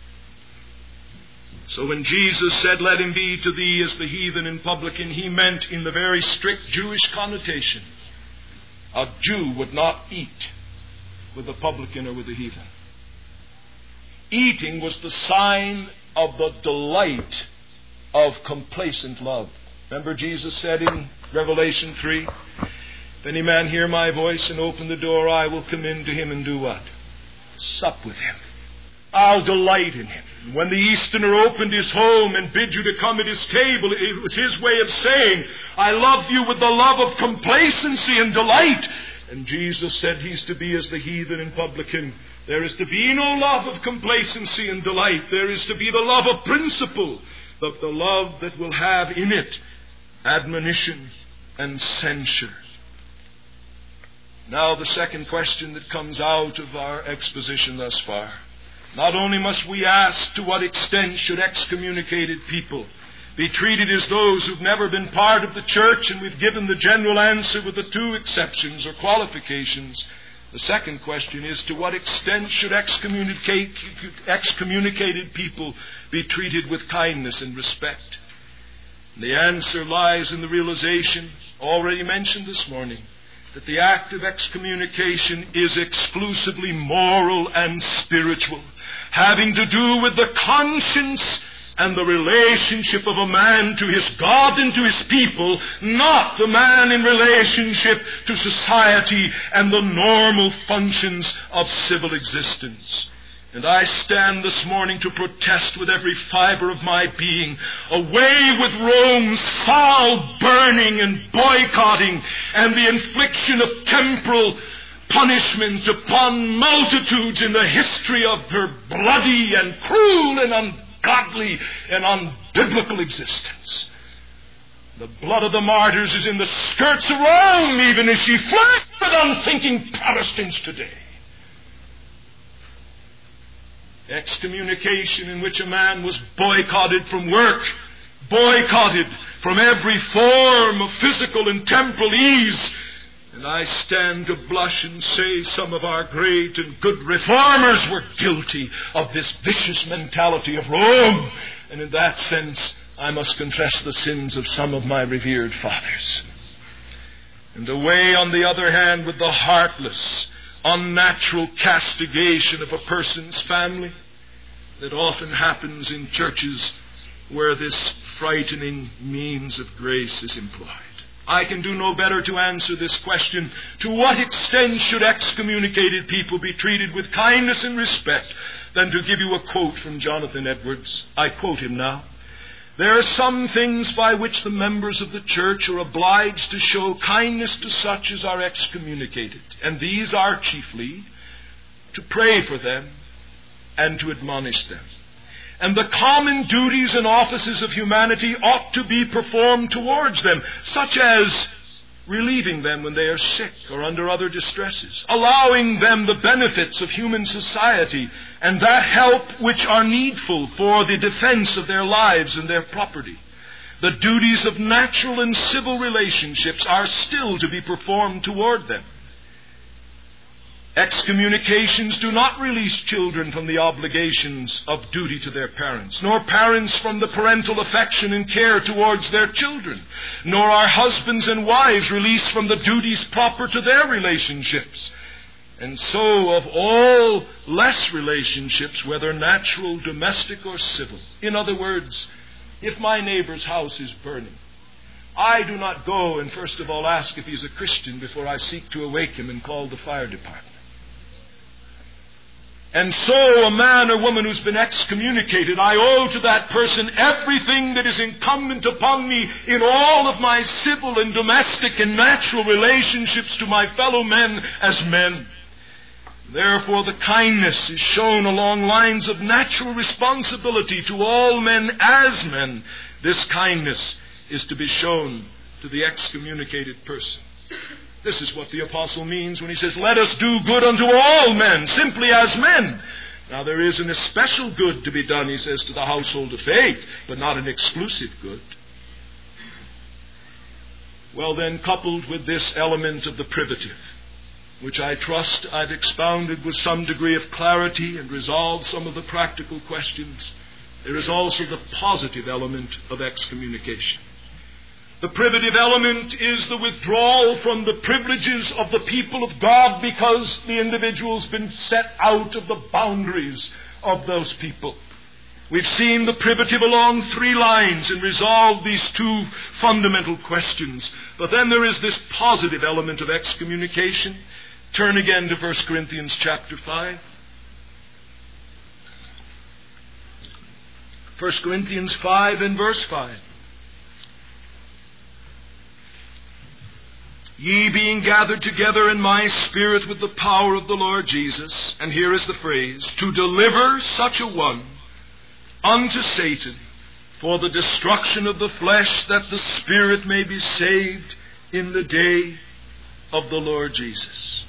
So when Jesus said, let him be to thee as the heathen and publican, he meant in the very strict Jewish connotation, a Jew would not eat with the publican or with the heathen. Eating was the sign of the delight of complacent love. Remember Jesus said in Revelation three, if any man hear my voice and open the door, I will come in to him and do what? Sup with him. I'll delight in him. When the Easterner opened his home and bid you to come at his table, it was his way of saying, I love you with the love of complacency and delight. And Jesus said he's to be as the heathen and publican. There is to be no love of complacency and delight. There is to be the love of principle, the, the love that will have in it admonition and censure. Now the second question that comes out of our exposition thus far. Not only must we ask to what extent should excommunicated people be treated as those who've never been part of the church, and we've given the general answer with the two exceptions or qualifications. The second question is, to what extent should excommunicate, excommunicated people be treated with kindness and respect? And the answer lies in the realization, already mentioned this morning, that the act of excommunication is exclusively moral and spiritual, having to do with the conscience and the relationship of a man to his God and to his people, not the man in relationship to society and the normal functions of civil existence. And I stand this morning to protest with every fiber of my being, away with Rome's foul burning and boycotting and the infliction of temporal punishment upon multitudes in the history of her bloody and cruel and ungodly and unbiblical existence. The blood of the martyrs is in the skirts of Rome, even as she flirts with unthinking Protestants today. Excommunication in which a man was boycotted from work, boycotted from every form of physical and temporal ease. And I stand to blush and say some of our great and good reformers were guilty of this vicious mentality of Rome. And in that sense, I must confess the sins of some of my revered fathers. And away, on the other hand, with the heartless, unnatural castigation of a person's family that often happens in churches where this frightening means of grace is employed. I can do no better to answer this question. To what extent should excommunicated people be treated with kindness and respect than to give you a quote from Jonathan Edwards? I quote him now. There are some things by which the members of the church are obliged to show kindness to such as are excommunicated, and these are chiefly to pray for them and to admonish them. And the common duties and offices of humanity ought to be performed towards them, such as relieving them when they are sick or under other distresses, allowing them the benefits of human society and that help which are needful for the defense of their lives and their property. The duties of natural and civil relationships are still to be performed toward them. Excommunications do not release children from the obligations of duty to their parents, nor parents from the parental affection and care towards their children, nor are husbands and wives released from the duties proper to their relationships. And so of all less relationships, whether natural, domestic, or civil. In other words, if my neighbor's house is burning, I do not go and first of all ask if he's a Christian before I seek to awake him and call the fire department. And so a man or woman who's been excommunicated, I owe to that person everything that is incumbent upon me in all of my civil and domestic and natural relationships to my fellow men as men. Therefore the kindness is shown along lines of natural responsibility to all men as men. This kindness is to be shown to the excommunicated person. This is what the apostle means when he says, let us do good unto all men, simply as men. Now there is an especial good to be done, he says, to the household of faith, but not an exclusive good. Well then, coupled with this element of the privative, which I trust I've expounded with some degree of clarity and resolved some of the practical questions, there is also the positive element of excommunication. The privative element is the withdrawal from the privileges of the people of God because the individual's been set out of the boundaries of those people. We've seen the privative along three lines and resolved these two fundamental questions. But then there is this positive element of excommunication. Turn again to First Corinthians chapter five. First Corinthians five and verse five. Ye being gathered together in my spirit with the power of the Lord Jesus, and here is the phrase, to deliver such a one unto Satan for the destruction of the flesh, that the spirit may be saved in the day of the Lord Jesus.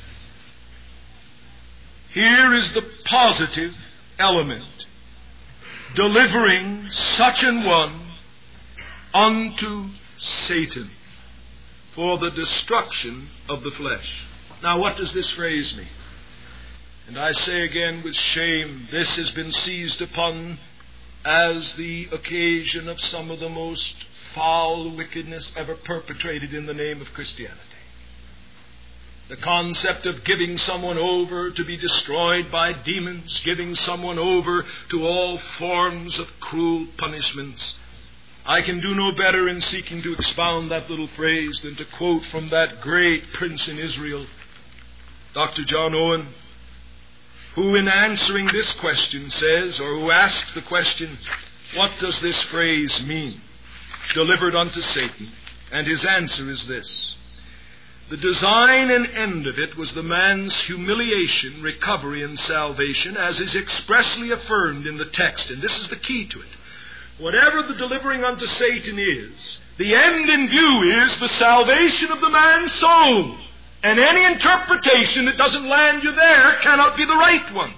Here is the positive element, delivering such an one unto Satan for the destruction of the flesh. Now, what does this phrase mean? And I say again with shame, this has been seized upon as the occasion of some of the most foul wickedness ever perpetrated in the name of Christianity. The concept of giving someone over to be destroyed by demons, giving someone over to all forms of cruel punishments. I can do no better in seeking to expound that little phrase than to quote from that great prince in Israel, Doctor John Owen, who in answering this question says, or who asks the question, what does this phrase mean? Delivered unto Satan. And his answer is this. The design and end of it was the man's humiliation, recovery, and salvation, as is expressly affirmed in the text. And this is the key to it. Whatever the delivering unto Satan is, the end in view is the salvation of the man's soul. And any interpretation that doesn't land you there cannot be the right one.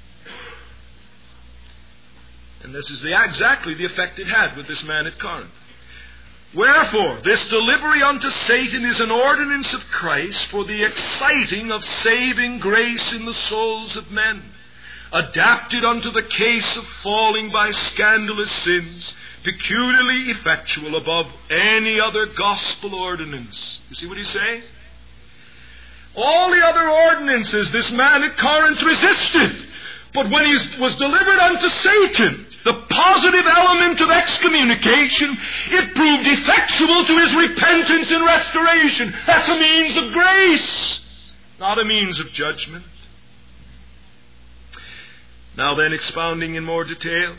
And this is the, exactly the effect it had with this man at Corinth. Wherefore, this delivery unto Satan is an ordinance of Christ for the exciting of saving grace in the souls of men, adapted unto the case of falling by scandalous sins, peculiarly effectual above any other gospel ordinance. You see what he's saying? All the other ordinances this man at Corinth resisted. But when he was delivered unto Satan, the positive element of excommunication, it proved effectual to his repentance and restoration. That's a means of grace, not a means of judgment. Now then, expounding in more detail,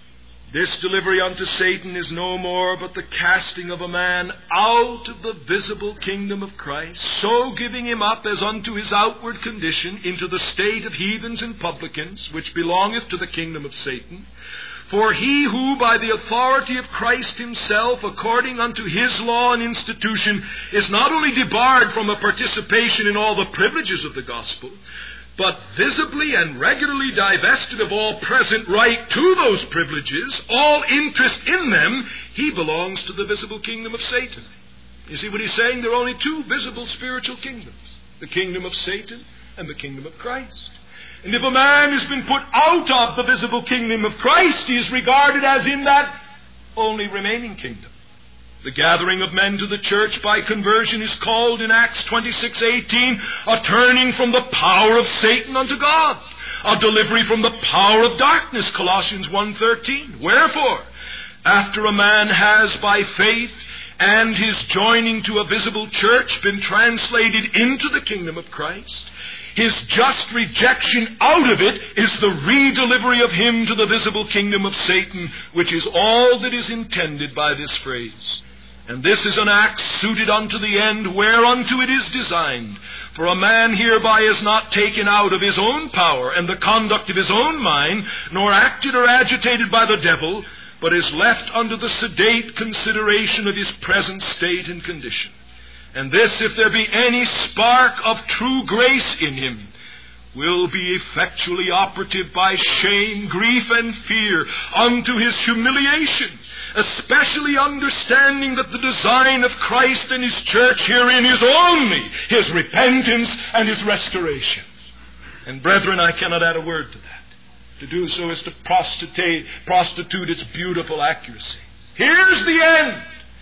this delivery unto Satan is no more but the casting of a man out of the visible kingdom of Christ, so giving him up as unto his outward condition into the state of heathens and publicans, which belongeth to the kingdom of Satan. For he who by the authority of Christ himself, according unto his law and institution, is not only debarred from a participation in all the privileges of the gospel, but visibly and regularly divested of all present right to those privileges, all interest in them, he belongs to the visible kingdom of Satan. You see what he's saying? There are only two visible spiritual kingdoms, the kingdom of Satan and the kingdom of Christ. And if a man has been put out of the visible kingdom of Christ, he is regarded as in that only remaining kingdom. The gathering of men to the church by conversion is called in Acts twenty-six eighteen a turning from the power of Satan unto God, a delivery from the power of darkness, Colossians one thirteen. Wherefore, after a man has by faith and his joining to a visible church been translated into the kingdom of Christ, his just rejection out of it is the redelivery of him to the visible kingdom of Satan, which is all that is intended by this phrase. And this is an act suited unto the end whereunto it is designed. For a man hereby is not taken out of his own power and the conduct of his own mind, nor acted or agitated by the devil, but is left under the sedate consideration of his present state and condition. And this, if there be any spark of true grace in him, will be effectually operative by shame, grief, and fear unto his humiliation, especially understanding that the design of Christ and his church herein is only his repentance and his restoration. And brethren, I cannot add a word to that. To do so is to prostitute, prostitute its beautiful accuracy. Here's the end.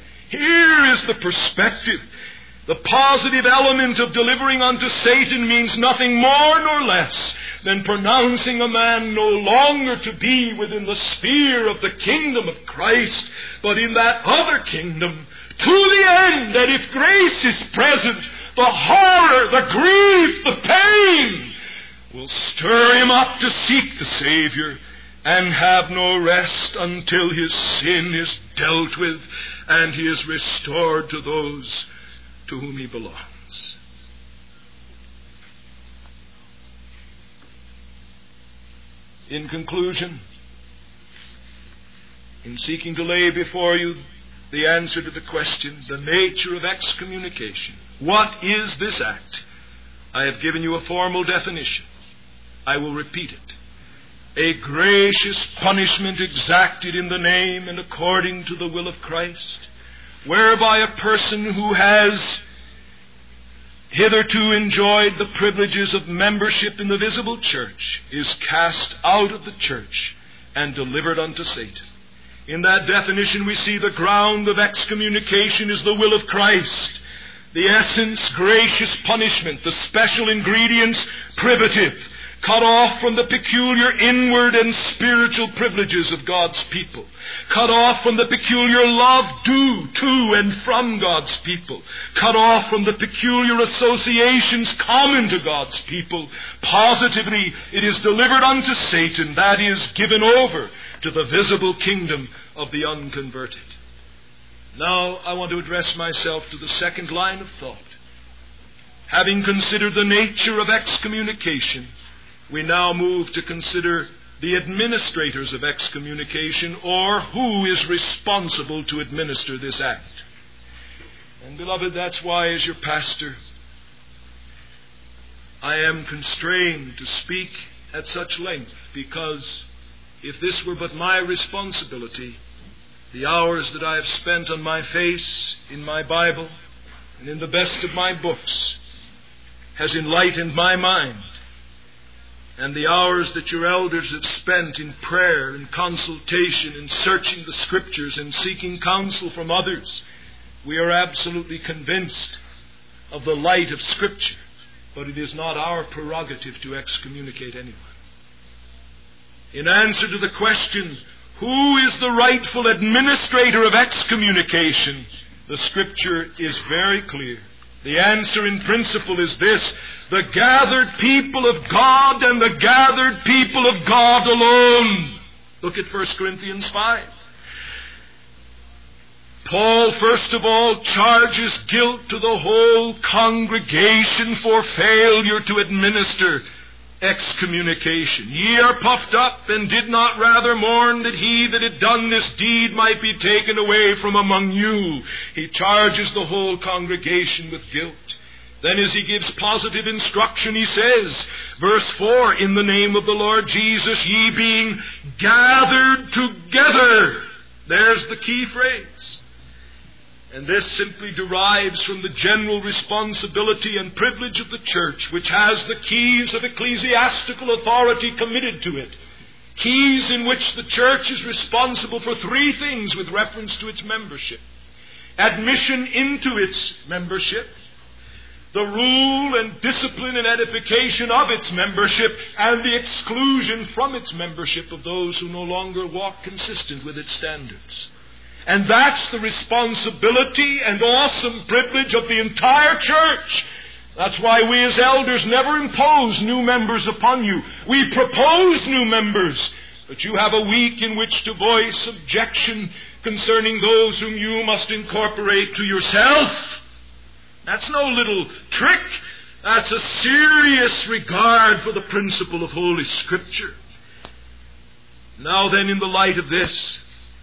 Here is the perspective. The positive element of delivering unto Satan means nothing more nor less than pronouncing a man no longer to be within the sphere of the kingdom of Christ, but in that other kingdom, to the end that if grace is present, the horror, the grief, the pain will stir him up to seek the Savior and have no rest until his sin is dealt with and he is restored to those to whom he belongs. In conclusion, in seeking to lay before you the answer to the question, the nature of excommunication, what is this act? I have given you a formal definition. I will repeat it. A gracious punishment exacted in the name and according to the will of Christ, whereby a person who has hitherto enjoyed the privileges of membership in the visible church is cast out of the church and delivered unto Satan. In that definition we see the ground of excommunication is the will of Christ. The essence, gracious punishment. The special ingredients, privative. Cut off from the peculiar inward and spiritual privileges of God's people. Cut off from the peculiar love due to and from God's people. Cut off from the peculiar associations common to God's people. Positively, it is delivered unto Satan, that is, given over to the visible kingdom of the unconverted. Now, I want to address myself to the second line of thought. Having considered the nature of excommunication, we now move to consider the administrators of excommunication, or who is responsible to administer this act. And beloved, that's why as your pastor, I am constrained to speak at such length, because if this were but my responsibility, the hours that I have spent on my face in my Bible and in the best of my books has enlightened my mind. And the hours that your elders have spent in prayer and consultation and searching the Scriptures and seeking counsel from others, we are absolutely convinced of the light of Scripture. But it is not our prerogative to excommunicate anyone. In answer to the question, Who is the rightful administrator of excommunication? The Scripture is very clear. The answer in principle is this: the gathered people of God, and the gathered people of God alone. Look at First Corinthians five. Paul, first of all, charges guilt to the whole congregation for failure to administer excommunication. Ye are puffed up, and did not rather mourn that he that had done this deed might be taken away from among you. He charges the whole congregation with guilt. Then as he gives positive instruction, he says, verse four, in the name of the Lord Jesus, ye being gathered together. There's the key phrase. And this simply derives from the general responsibility and privilege of the church, which has the keys of ecclesiastical authority committed to it. Keys in which the church is responsible for three things with reference to its membership: admission into its membership, the rule and discipline and edification of its membership, and the exclusion from its membership of those who no longer walk consistent with its standards. And that's the responsibility and awesome privilege of the entire church. That's why we as elders never impose new members upon you. We propose new members, but you have a week in which to voice objection concerning those whom you must incorporate to yourself. That's no little trick. That's a serious regard for the principle of Holy Scripture. Now then, in the light of this,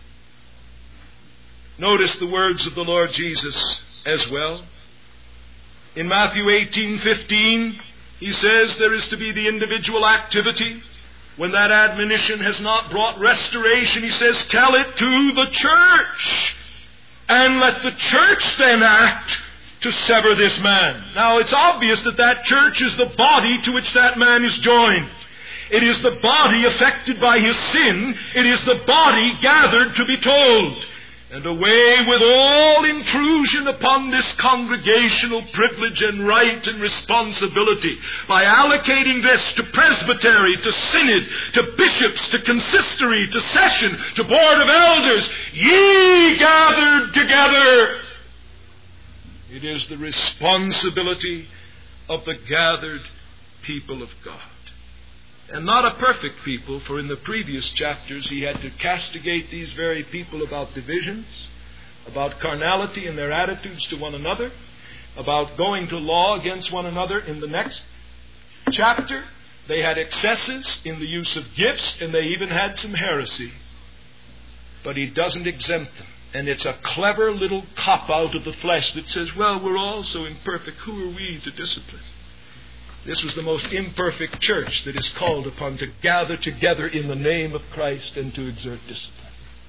notice the words of the Lord Jesus as well. In Matthew eighteen fifteen, he says there is to be the individual activity. When that admonition has not brought restoration, he says, tell it to the church, and let the church then act to sever this man. Now, it's obvious that that church is the body to which that man is joined. It is the body affected by his sin. It is the body gathered to be told. And away with all intrusion upon this congregational privilege and right and responsibility by allocating this to presbytery, to synod, to bishops, to consistory, to session, to board of elders. Ye gathered together. It is the responsibility of the gathered people of God. And not a perfect people, for in the previous chapters he had to castigate these very people about divisions, about carnality in their attitudes to one another, about going to law against one another. In the next chapter, they had excesses in the use of gifts, and they even had some heresy. But he doesn't exempt them. And it's a clever little cop-out of the flesh that says, well, we're all so imperfect. Who are we to discipline? This was the most imperfect church that is called upon to gather together in the name of Christ and to exert discipline.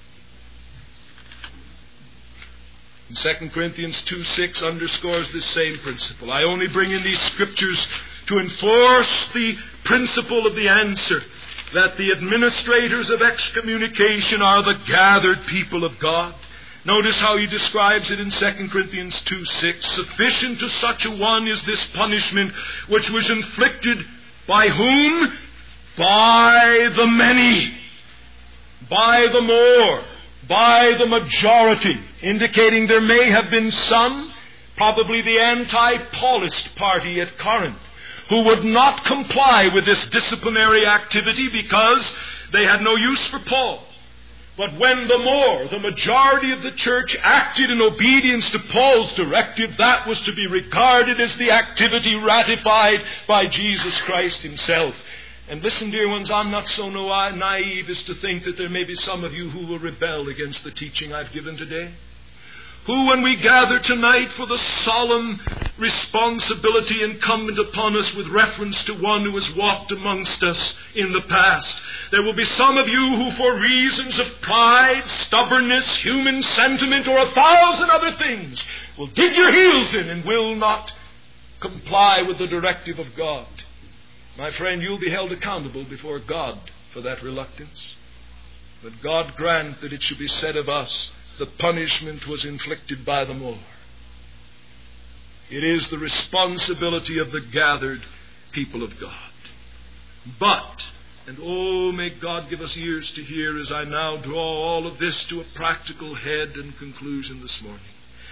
And Second Corinthians two six underscores this same principle. I only bring in these scriptures to enforce the principle of the answer, that the administrators of excommunication are the gathered people of God. Notice how he describes it in Second Corinthians two six. Sufficient to such a one is this punishment, which was inflicted by whom? By the many. By the more. By the majority. Indicating there may have been some, probably the anti-Paulist party at Corinth, who would not comply with this disciplinary activity because they had no use for Paul. But when the more, the majority of the church acted in obedience to Paul's directive, that was to be regarded as the activity ratified by Jesus Christ himself. And listen, dear ones, I'm not so naive as to think that there may be some of you who will rebel against the teaching I've given today. Who, when we gather tonight for the solemn responsibility incumbent upon us with reference to one who has walked amongst us in the past, there will be some of you who, for reasons of pride, stubbornness, human sentiment, or a thousand other things, will dig your heels in and will not comply with the directive of God. My friend, you'll be held accountable before God for that reluctance. But God grant that it should be said of us, the punishment was inflicted by the more. It is the responsibility of the gathered people of God. But And oh, may God give us ears to hear as I now draw all of this to a practical head and conclusion this morning.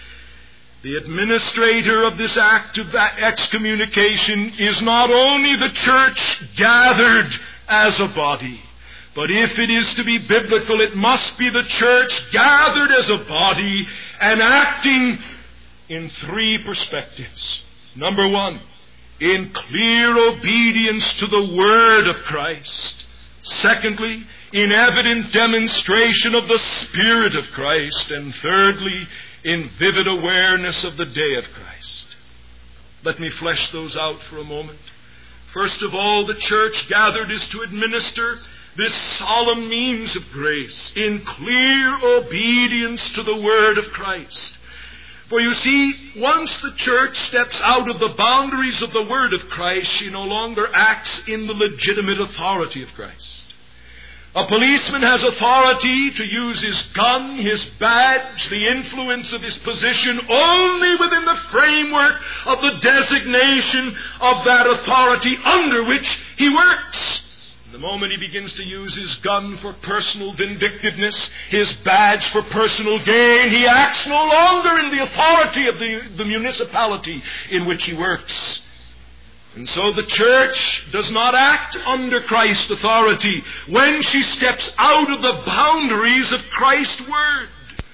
The administrator of this act of excommunication is not only the church gathered as a body, but if it is to be biblical, it must be the church gathered as a body and acting in three perspectives. Number one, in clear obedience to the Word of Christ. Secondly, in evident demonstration of the Spirit of Christ. And thirdly, in vivid awareness of the day of Christ. Let me flesh those out for a moment. First of all, the church gathered is to administer this solemn means of grace in clear obedience to the Word of Christ. For you see, once the church steps out of the boundaries of the Word of Christ, she no longer acts in the legitimate authority of Christ. A policeman has authority to use his gun, his badge, the influence of his position only within the framework of the designation of that authority under which he works. The moment he begins to use his gun for personal vindictiveness, his badge for personal gain, he acts no longer in the authority of the, the municipality in which he works. And so the church does not act under Christ's authority when she steps out of the boundaries of Christ's Word.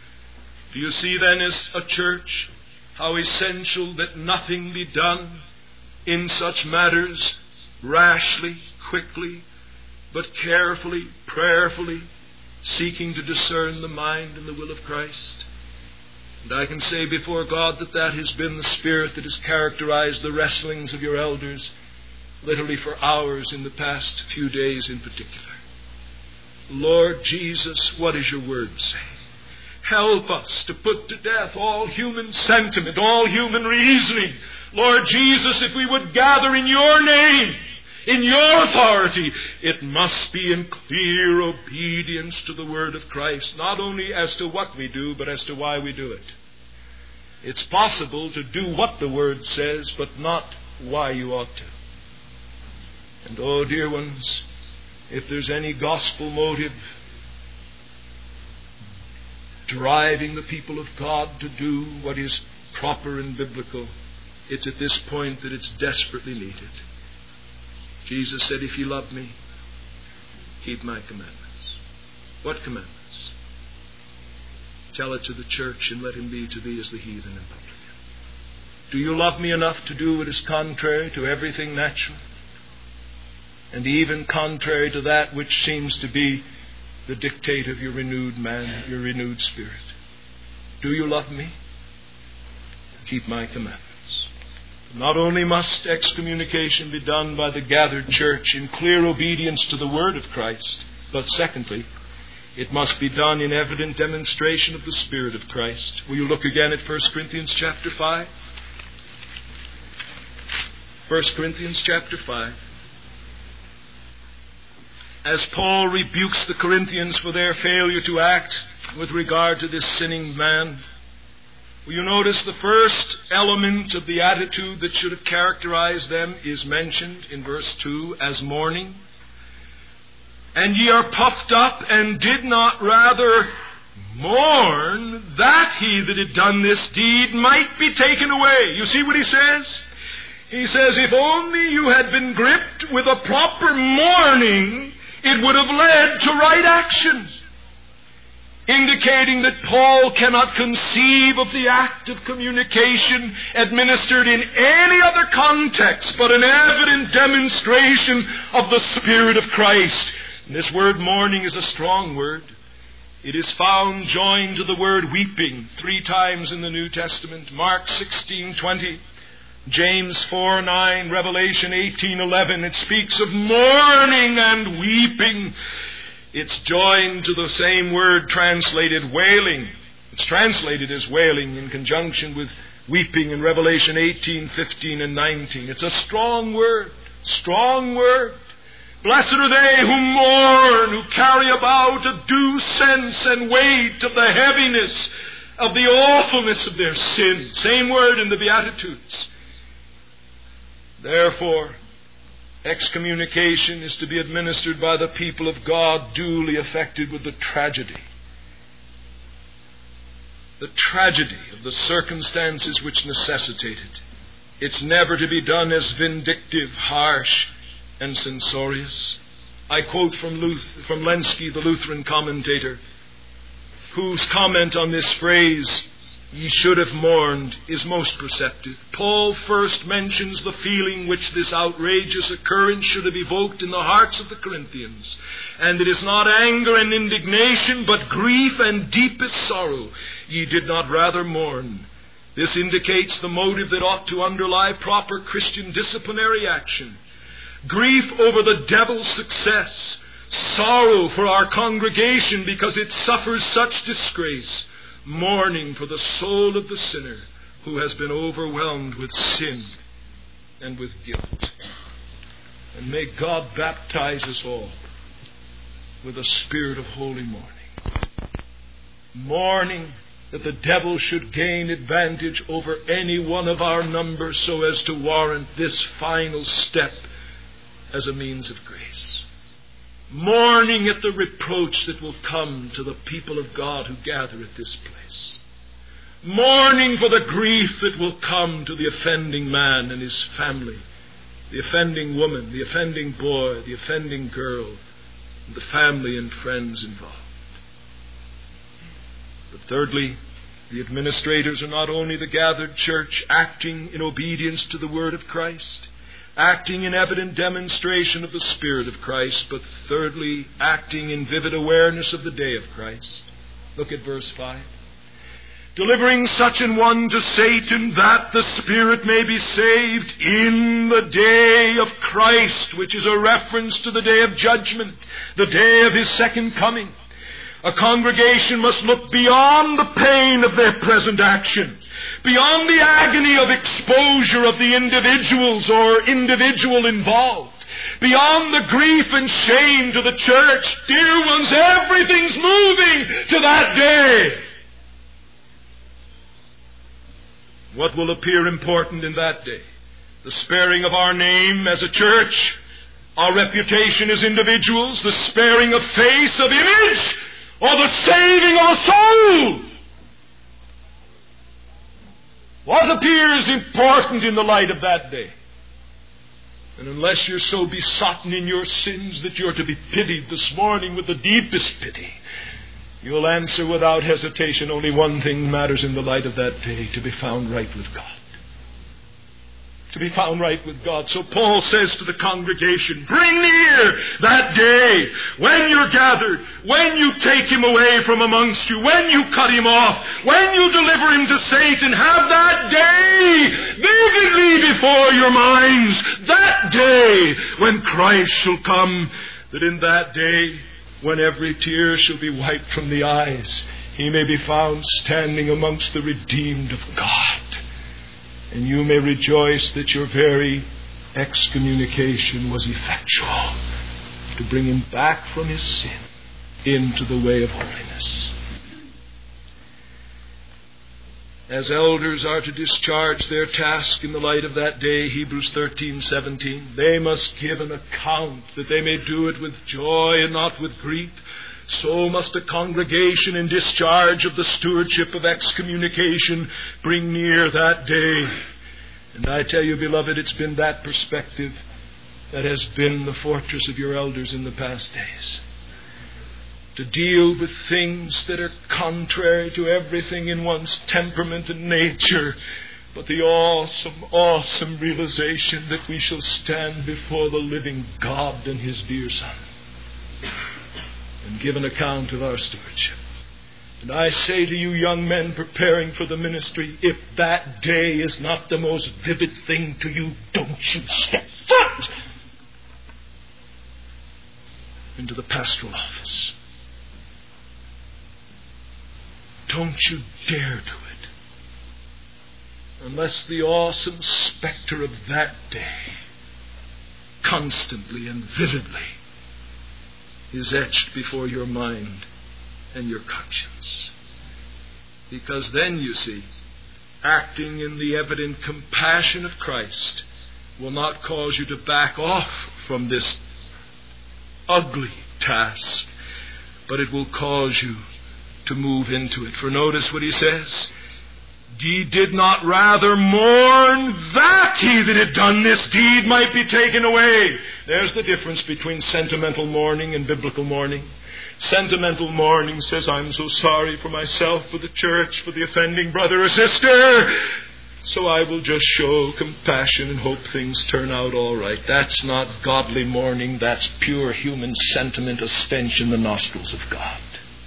Do you see then as a church how essential that nothing be done in such matters rashly, quickly, but carefully, prayerfully, seeking to discern the mind and the will of Christ? And I can say before God that that has been the spirit that has characterized the wrestlings of your elders, literally for hours in the past few days in particular. Lord Jesus, what does your word say? Help us to put to death all human sentiment, all human reasoning. Lord Jesus, if we would gather in your name, in your authority, it must be in clear obedience to the Word of Christ, not only as to what we do, but as to why we do it. It's possible to do what the Word says, but not why you ought to. And oh, dear ones, if there's any gospel motive driving the people of God to do what is proper and biblical, it's at this point that it's desperately needed. Jesus said, if you love me, keep my commandments. What commandments? Tell it to the church, and let him be to thee as the heathen and publican. Do you love me enough to do what is contrary to everything natural, and even contrary to that which seems to be the dictate of your renewed man, your renewed spirit? Do you love me? Keep my commandments. Not only must excommunication be done by the gathered church in clear obedience to the Word of Christ, but secondly, it must be done in evident demonstration of the Spirit of Christ. Will you look again at First Corinthians chapter five? First Corinthians chapter five. As Paul rebukes the Corinthians for their failure to act with regard to this sinning man, will you notice the first element of the attitude that should have characterized them is mentioned in verse two as mourning. And ye are puffed up, and did not rather mourn that he that had done this deed might be taken away. You see what he says? He says, if only you had been gripped with a proper mourning, it would have led to right action. Indicating that Paul cannot conceive of the act of communication administered in any other context but an evident demonstration of the Spirit of Christ. And this word mourning is a strong word. It is found joined to the word weeping three times in the New Testament. Mark sixteen twenty, James four nine, Revelation eighteen eleven. It speaks of mourning and weeping. It's joined to the same word translated wailing. It's translated as wailing in conjunction with weeping in Revelation eighteen, fifteen, and nineteen. It's a strong word. Strong word. Blessed are they who mourn, who carry about a due sense and weight of the heaviness, of the awfulness of their sin. Same word in the Beatitudes. Therefore, Excommunication is to be administered by the people of God duly affected with the tragedy. The tragedy of the circumstances which necessitate it. It's never to be done as vindictive, harsh, and censorious. I quote from, Luth- from Lenski, the Lutheran commentator, whose comment on this phrase, "ye should have mourned," is most perceptive. Paul first mentions the feeling which this outrageous occurrence should have evoked in the hearts of the Corinthians. And it is not anger and indignation, but grief and deepest sorrow. Ye did not rather mourn. This indicates the motive that ought to underlie proper Christian disciplinary action. Grief over the devil's success. Sorrow for our congregation because it suffers such disgrace. Mourning for the soul of the sinner who has been overwhelmed with sin and with guilt. And may God baptize us all with a spirit of holy mourning. Mourning that the devil should gain advantage over any one of our number so as to warrant this final step as a means of grace. Mourning at the reproach that will come to the people of God who gather at this place. Mourning for the grief that will come to the offending man and his family, the offending woman, the offending boy, the offending girl, and the family and friends involved. But thirdly, the administrators are not only the gathered church acting in obedience to the word of Christ, acting in evident demonstration of the Spirit of Christ, but thirdly, acting in vivid awareness of the day of Christ. Look at verse five. Delivering such an one to Satan that the spirit may be saved in the day of Christ, which is a reference to the day of judgment, the day of His second coming. A congregation must look beyond the pain of their present action, beyond the agony of exposure of the individuals or individual involved, beyond the grief and shame to the church. Dear ones, everything's moving to that day. What will appear important in that day? The sparing of our name as a church, our reputation as individuals, the sparing of face, of image, or the saving of a soul? What appears important in the light of that day? And unless you're so besotten in your sins that you're to be pitied this morning with the deepest pity, you'll answer without hesitation, only one thing matters in the light of that day: to be found right with God. To be found right with God. So Paul says to the congregation, bring near that day when you're gathered, when you take him away from amongst you, when you cut him off, when you deliver him to Satan. Have that day vividly before your minds. That day when Christ shall come, that in that day, when every tear shall be wiped from the eyes, he may be found standing amongst the redeemed of God. And you may rejoice that your very excommunication was effectual to bring him back from his sin into the way of holiness. As elders are to discharge their task in the light of that day, Hebrews thirteen seventeen, they must give an account that they may do it with joy and not with grief. So must a congregation in discharge of the stewardship of excommunication bring near that day. And I tell you, beloved, it's been that perspective that has been the fortress of your elders in the past days. To deal with things that are contrary to everything in one's temperament and nature, but the awesome, awesome realization that we shall stand before the living God and His dear Son and give an account of our stewardship. And I say to you, young men preparing for the ministry, if that day is not the most vivid thing to you, don't you step foot into the pastoral office. Don't you dare do it, unless the awesome specter of that day constantly and vividly is etched before your mind and your conscience. Because then, you see, acting in the evident compassion of Christ, will not cause you to back off from this ugly task, but it will cause you to move into it. For notice what he says. Ye did not rather mourn that he that had done this deed might be taken away. There's the difference between sentimental mourning and biblical mourning. Sentimental mourning says, I'm so sorry for myself, for the church, for the offending brother or sister, so I will just show compassion and hope things turn out all right. That's not godly mourning. That's pure human sentiment, a stench in the nostrils of God.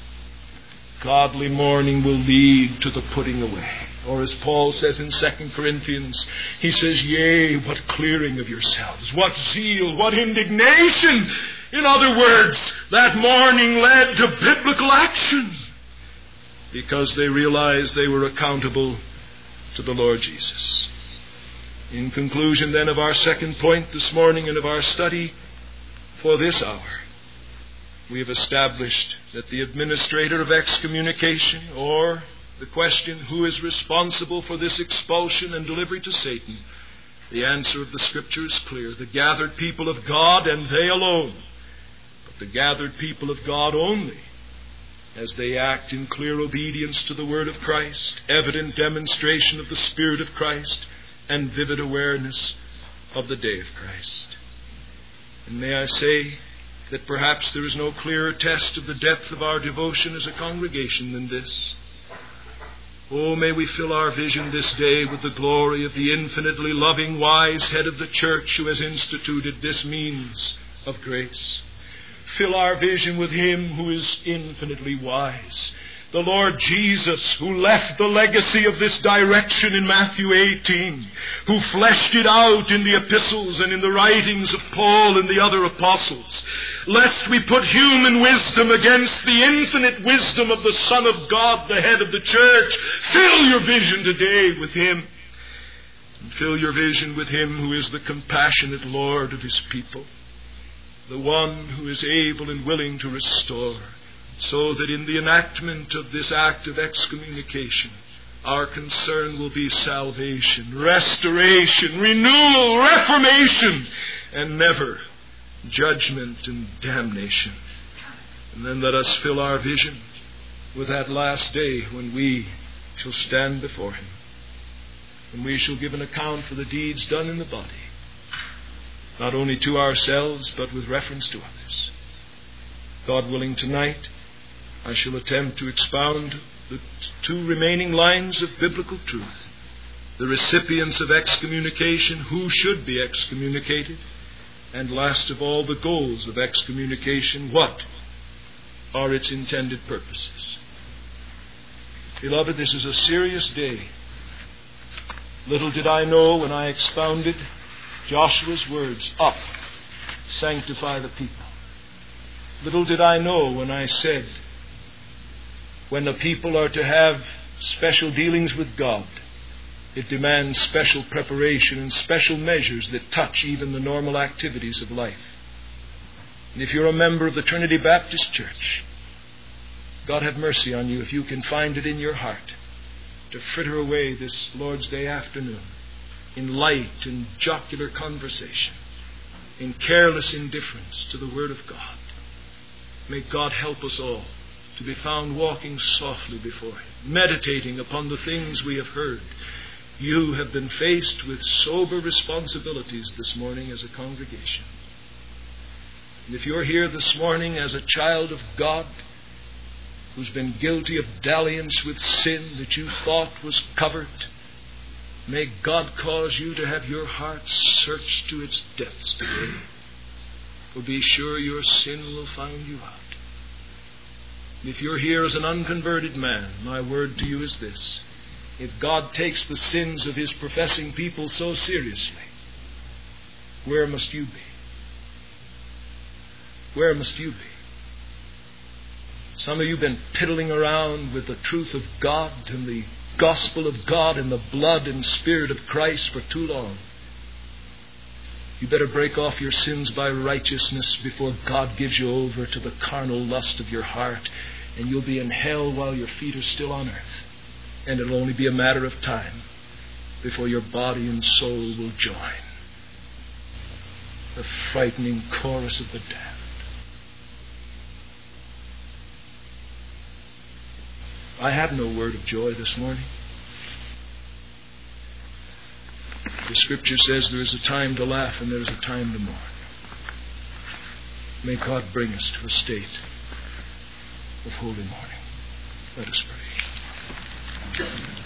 Godly mourning will lead to the putting away. Or as Paul says in Second Corinthians, he says, yea, what clearing of yourselves, what zeal, what indignation. In other words, that mourning led to biblical action because they realized they were accountable to the Lord Jesus. In conclusion then of our second point this morning and of our study for this hour, we have established that the administrator of excommunication, or the question, who is responsible for this expulsion and delivery to Satan, the answer of the Scripture is clear. The gathered people of God, and they alone. But the gathered people of God only, as they act in clear obedience to the Word of Christ, evident demonstration of the Spirit of Christ, and vivid awareness of the day of Christ. And may I say that perhaps there is no clearer test of the depth of our devotion as a congregation than this. Oh, may we fill our vision this day with the glory of the infinitely loving, wise head of the church who has instituted this means of grace. Fill our vision with him who is infinitely wise, the Lord Jesus, who left the legacy of this direction in Matthew eighteen, who fleshed it out in the epistles and in the writings of Paul and the other apostles. Lest we put human wisdom against the infinite wisdom of the Son of God, the head of the church. Fill your vision today with him. And fill your vision with him who is the compassionate Lord of his people, the one who is able and willing to restore, so that in the enactment of this act of excommunication, our concern will be salvation, restoration, renewal, reformation, and never judgment and damnation. And then let us fill our vision with that last day when we shall stand before him, when we shall give an account for the deeds done in the body, not only to ourselves, but with reference to others. God willing, tonight I shall attempt to expound the two remaining lines of biblical truth. The recipients of excommunication, who should be excommunicated, and last of all, the goals of excommunication. What are its intended purposes? Beloved, this is a serious day. Little did I know when I expounded Joshua's words, up, sanctify the people. Little did I know when I said, when the people are to have special dealings with God, it demands special preparation and special measures that touch even the normal activities of life. And if you're a member of the Trinity Baptist Church, God have mercy on you if you can find it in your heart to fritter away this Lord's Day afternoon in light and jocular conversation, in careless indifference to the Word of God. May God help us all to be found walking softly before him, meditating upon the things we have heard. You have been faced with sober responsibilities this morning as a congregation. And if you're here this morning as a child of God who's been guilty of dalliance with sin that you thought was covered, may God cause you to have your heart searched to its depths today. For be sure your sin will find you out. If you're here as an unconverted man, my word to you is this. If God takes the sins of his professing people so seriously, where must you be? Where must you be? Some of you have been piddling around with the truth of God and the gospel of God and the blood and spirit of Christ for too long. You better break off your sins by righteousness before God gives you over to the carnal lust of your heart, and you'll be in hell while your feet are still on earth. And it'll only be a matter of time before your body and soul will join. the frightening chorus of the damned. I have no word of joy this morning. The Scripture says there is a time to laugh and there is a time to mourn. May God bring us to a state of holy mourning. Let us pray.